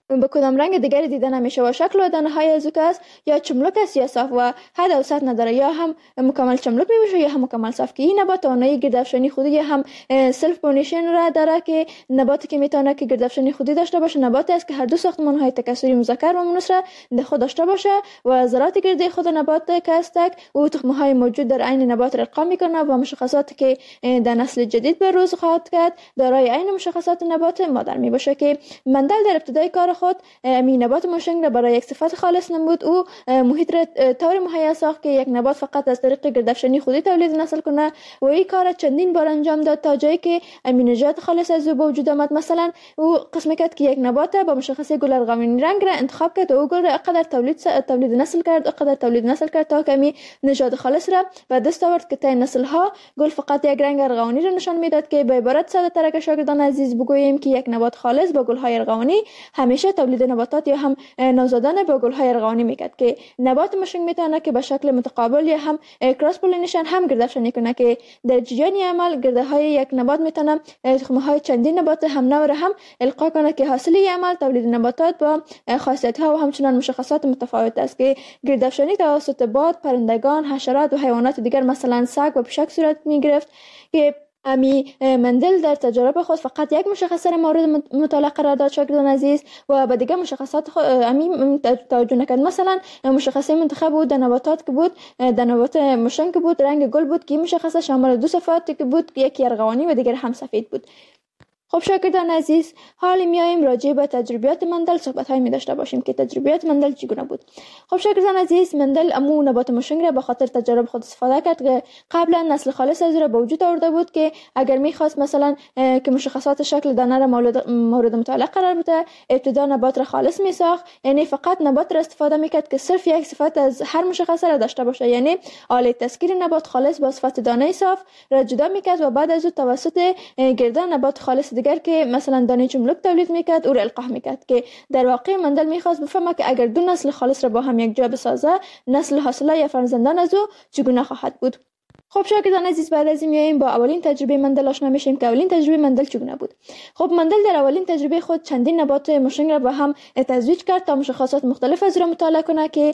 به کدام رنگ دیگری دیده نمیشه و شکل و دانه های ازوک است یا چملک است یا صاف و حد و سطح نداره، یا هم مکمل چملک میشه یا هم مکمل صاف. که این نبات توانایی گردافشانی خودی یا هم سلف پولینیشن را داره که نباتی که میتونه که گردافشانی خودی داشته باشه نباتی است که هر دو ساختمان های تکثری مذکر و مؤنث را در خود داشته باشه و ذرات گردی خود نبات که هستک او تخم های موجود در عین نبات را القا میکنه و مشخصاتی که در نسل جدید به روز خواهد کرد دارای عین مشخصات نبات مادر می باشه. که مندل در ابتدای کار خود می نبات موشنگ را برای یک صفت خالص نمود. او محیط را طور مهیا ساخت که یک نبات فقط از طریق گردافشانی خودی تولید نسل کنه و این کار چندین بار انجام داد تا جایی که امینجات خالص از او به وجود آمد. مثلا او قسم کرد که یک نبات با مشخصه گل ارغوانی رنگ را انتخاب کرد و او گل را اقدر تولید تولید نسل کرد اقدر تولید نسل کرد تا کمی نژاد خالص را به دست آورد که طی نسل ها گل فقط یک رنگ ارغوانی را نشان میداد. که به عبارت ساده تر که شاگردان عزیز بگوییم که یک نبات خالص با گل های ارغوانی همیشه تولید نباتات یا هم نوزادان با گل های ارغوانی میکرد. که نبات موشنگ میتونه که به شکل متقابل یا هم کراس پولینیشن هم گردافشانی کنه که در جریان عمل گرده های یک نبات میتونه تخم های چندین نبات هم نوع هم القا کنه که حاصل عمل تولید نباتات با خاصیت ها و همچنان مشخصات متفاوت است. که گردافشانی توسط باد، پرندگان، حشرات و حیوانات دیگر مثلا سگ و پشک صورت میگرفت. که امی مندل در تجربه خود فقط یک مشخصه را مورد مطالعه قرار داد شاگردان عزیز و به دیگر مشخصات خود امی توجه نکرد. مثلا مشخصه منتخب بود در نباتات که بود در نبات موشنگ که بود رنگ گل بود که مشخصه شامل دو صفاتی که بود یکی ارغوانی و دیگر هم سفید بود. خب شاگردان عزیز حالا میایم راجع به تجربیات مندل صحبت های می داشته باشیم که تجربیات مندل چگونه بود. خب شاگردان عزیز مندل امو نبات موشنگ را به خاطر تجربه خود استفاده کرد که قبلا نسل خالص از را به وجود آورده بود که اگر میخواست مثلا که مشخصات شکل دانه را مورد مطالعه قرار بده ابتدا نبات را خالص می ساخت، یعنی فقط نبات را استفاده میکرد که صرف یک صفت از هر مشخصه را داشته باشه، یعنی آله تسکیر نبات خالص با صفت دانه صاف را جدا میکرد و بعد از او توسط گردن نبات خالص دیگر که مثلا دانه چملک تولید میکرد او را القاح میکرد. که در واقع مندل میخواست بفهمه که اگر دو نسل خالص را با هم یک جا بسازه نسل حاصله یا فرزندان از او چگونه خواهد بود. خب شاگردان عزیز بعد از این میایم با اولین تجربه مندل آشنا میشیم که اولین تجربه مندل چگونه بود. خب مندل در اولین تجربه خود چندین نبات موشنگ را با هم تزویج کرد تا مشخصات مختلف از را مطالعه کنه که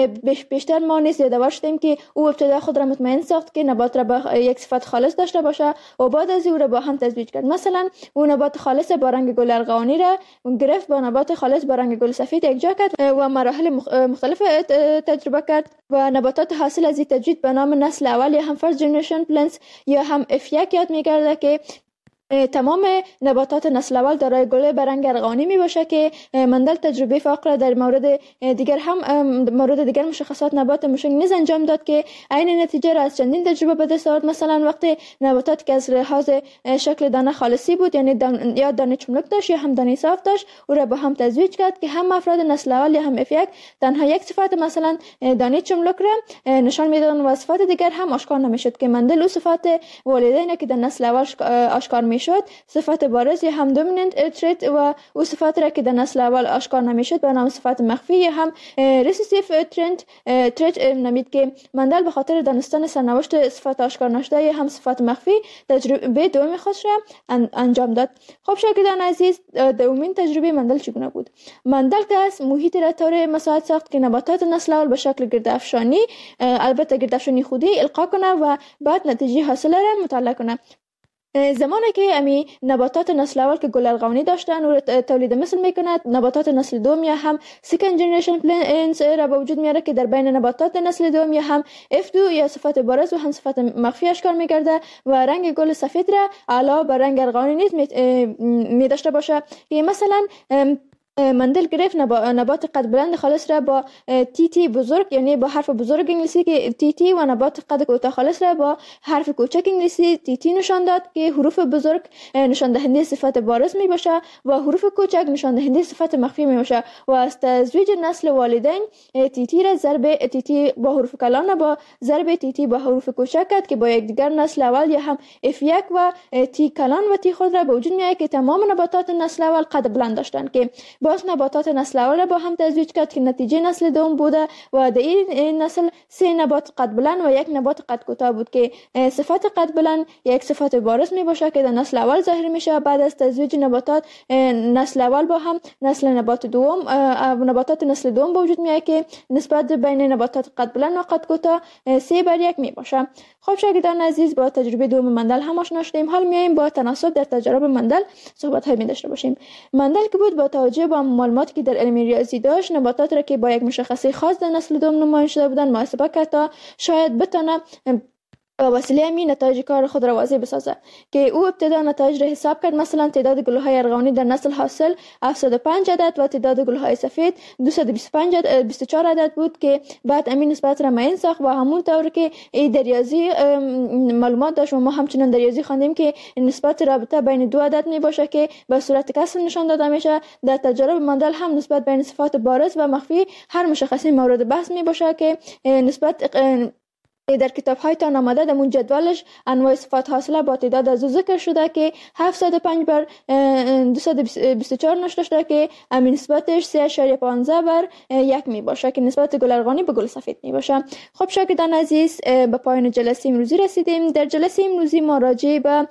بیشتر ما نیز یادآور شدیم که او ابتدا خود را مطمئن ساخت که نبات را با یک صفت خالص داشته باشه و بعد از او را با هم تزویج کرد. مثلا او نبات خالص با رنگ گل ارغوانی را گرفت با نبات خالص با رنگ گل سفید یکجا کرد و مراحل مختلف تجربه کرد و نباتات حاصل از این تجوید به نام نسل اول یا هم فرست جنریشن پلنتس یا هم اف یک یاد می‌گرده که تمام نباتات نسل اول دارای گل به رنگ ارغوانی می باشه. که مندل تجربه فاقره در مورد دیگر هم مورد دیگر مشخصات نبات موشنگ نیز انجام داد که عین نتیجه را از چندین تجربه به دست آورد. مثلا وقتی نباتات که از لحاظ شکل دانه خالصی بود یعنی دان یا دانه چملک داشت یا هم دانه صاف داشت او را با هم تزویج کرد که هم افراد نسل اول یا هم اف یک تنها یک صفت مثلا دانه چملک را نشان میدادند و صفات دیگر هم آشکار نمیشد. که مندل او صفات والدین که در نسل اول آشکار میشد صفت بارز یا هم دومیننت تریت و او صفات را که در نسل اول آشکار نمیشد به نام صفت مخفی یا هم ریسیسیف ترند تریت نامید. که مندل به خاطر دانستن سرنوشت صفات آشکار نشده یا هم صفات مخفی تجربه دوم خودش را انجام داد. خب شاگردان عزیز دومین تجربه مندل چگونه بود؟ مندل که محیط را طور مساعد ساخت که نباتات نسل اول به شکل گردافشانی البته گردافشانی خودی القا کنه و بعد نتیجه حاصله را مطالعه کنه. زمانی که امی نباتات نسل اول که گل ارغوانی داشتن و تولید مثل میکند نباتات نسل دوم یا هم سکند جنریشن پلنتس را به وجود میاره که در بین نباتات نسل دوم یا هم اف دو یا صفات بارز و هم صفات مخفی اشکار میگرده و رنگ گل سفید را علاوه بر رنگ ارغوانی نیز می داشته باشه. که مثلا مندل گرفت نبات قد بلند خالص را با تی تی بزرگ یعنی با حرف بزرگ انگلیسی که تی تی و نبات قد کوتاه خالص را با حرف کوچک انگلیسی تی تی نشان داد که حروف بزرگ نشان دهنده صفت بارز می باشه و حروف کوچک نشان دهنده صفت مخفی می باشه و از تزویج نسل والدین تی تی را ضرب تی تی با حروف کلان با ضرب تی تی با حروف کوچک کرد که با یکدیگر نسل اول یا هم اف یک و تی کلان و تی خود را به وجود می آید که تمام نباتات نسل اول قد بلند داشتند. که باز نباتات نسل اول با هم تزویج کرد که نتیجه نسل دوم بوده و در این نسل سه نبات قد بلند و یک نبات قد کوتاه بود که صفت قد بلند یک صفت بارز می باشه که در نسل اول ظاهر میشه. بعد از تزویج نباتات نسل اول با هم نسل نبات دوم نباتات نسل دوم به وجود میاد که نسبت بین نباتات قد بلند و قد کوتاه سه بر یک می باشه. خب شاگردان عزیز، با تجربه دوم مندل هم آشنا شدیم. حال میایم با تناسب در تجارب مندل صحبت های می داشته باشیم. مندل که بود با توجه به معلوماتی که در علم ریاضی داشت، نباتات را که با یک مشخصه خاص در نسل دوم نمایان شده بودند محاسبه کرد تا شاید بتونه با وسیله همین نتایج کار خود را واضح بسازه. که او ابتدا نتایج را حساب کرد. مثلا تعداد گل‌های ارغوانی در نسل حاصل هفتصد و پنج عدد و تعداد گل‌های سفید دویست و بیست و پنج عدد بیست و چهار عدد بود که بعد همین نسبت را معین ساخت و همون طور که در ریاضی معلومات داشت و ما همچنین در ریاضی خواندیم که نسبت رابطه بین دو عدد می باشه که به صورت کسر نشان داده میشه. در تجارب مندل هم نسبت بین صفات بارز و مخفی هر مشخصه مورد بحث می باشه که نسبت در کتاب هایتان آمده در اون جدولش انواع صفات حاصله با تعداد از ذکر شده که هفتصد و پنج بر دویست و بیست و چهار نشده شده که همین نسبتش سه اشاریه پانزده بر یک می باشه که نسبت گل ارغوانی به گل سفید می باشه. خب شاگردان عزیز، به پایان جلسه امروزی رسیدیم. در جلسه امروزی ما راجع به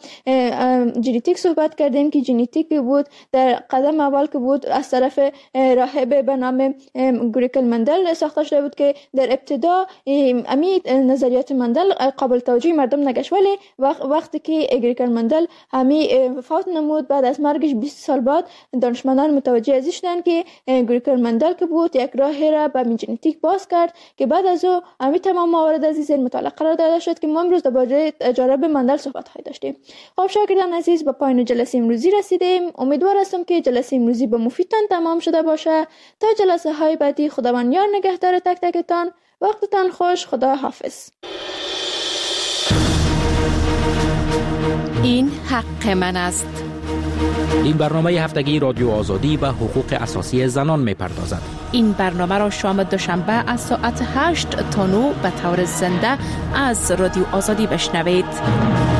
ژنتیک صحبت کردیم که ژنتیک بود در قدم اول که بود از طرف راهب به نام گریگور مندل ساخته شده بود که در ابتدا امی نظریات مندل قابل توجه مردم نگشت، ولی وقتی که گریگور مندل همی وفات نمود بعد از مرگش بیست سال بعد دانشمندان متوجه ازش شدند که گریگور مندل که بود یک راه را به ژنتیک باز کرد که بعد از او همی تمام موارد از این مطالعه قرار داده شد که ما امروز درباره تجارب مندل صحبت های داشتیم. خب شاگردان عزیز، به پایان جلسه امروزی رسیدیم. امیدوار هستم که جلسه امروزی به مفیدتان تمام شده باشه. تا جلسه های بعدی خداوند یار نگهدار تک تکتان. وقتتان خوش. خدا حافظ. این حق من است. این برنامه هفتگی رادیو آزادی و حقوق اساسی زنان می پردازد. این برنامه را شام دوشنبه از ساعت هشت تا نه به طور زنده از رادیو آزادی بشنوید.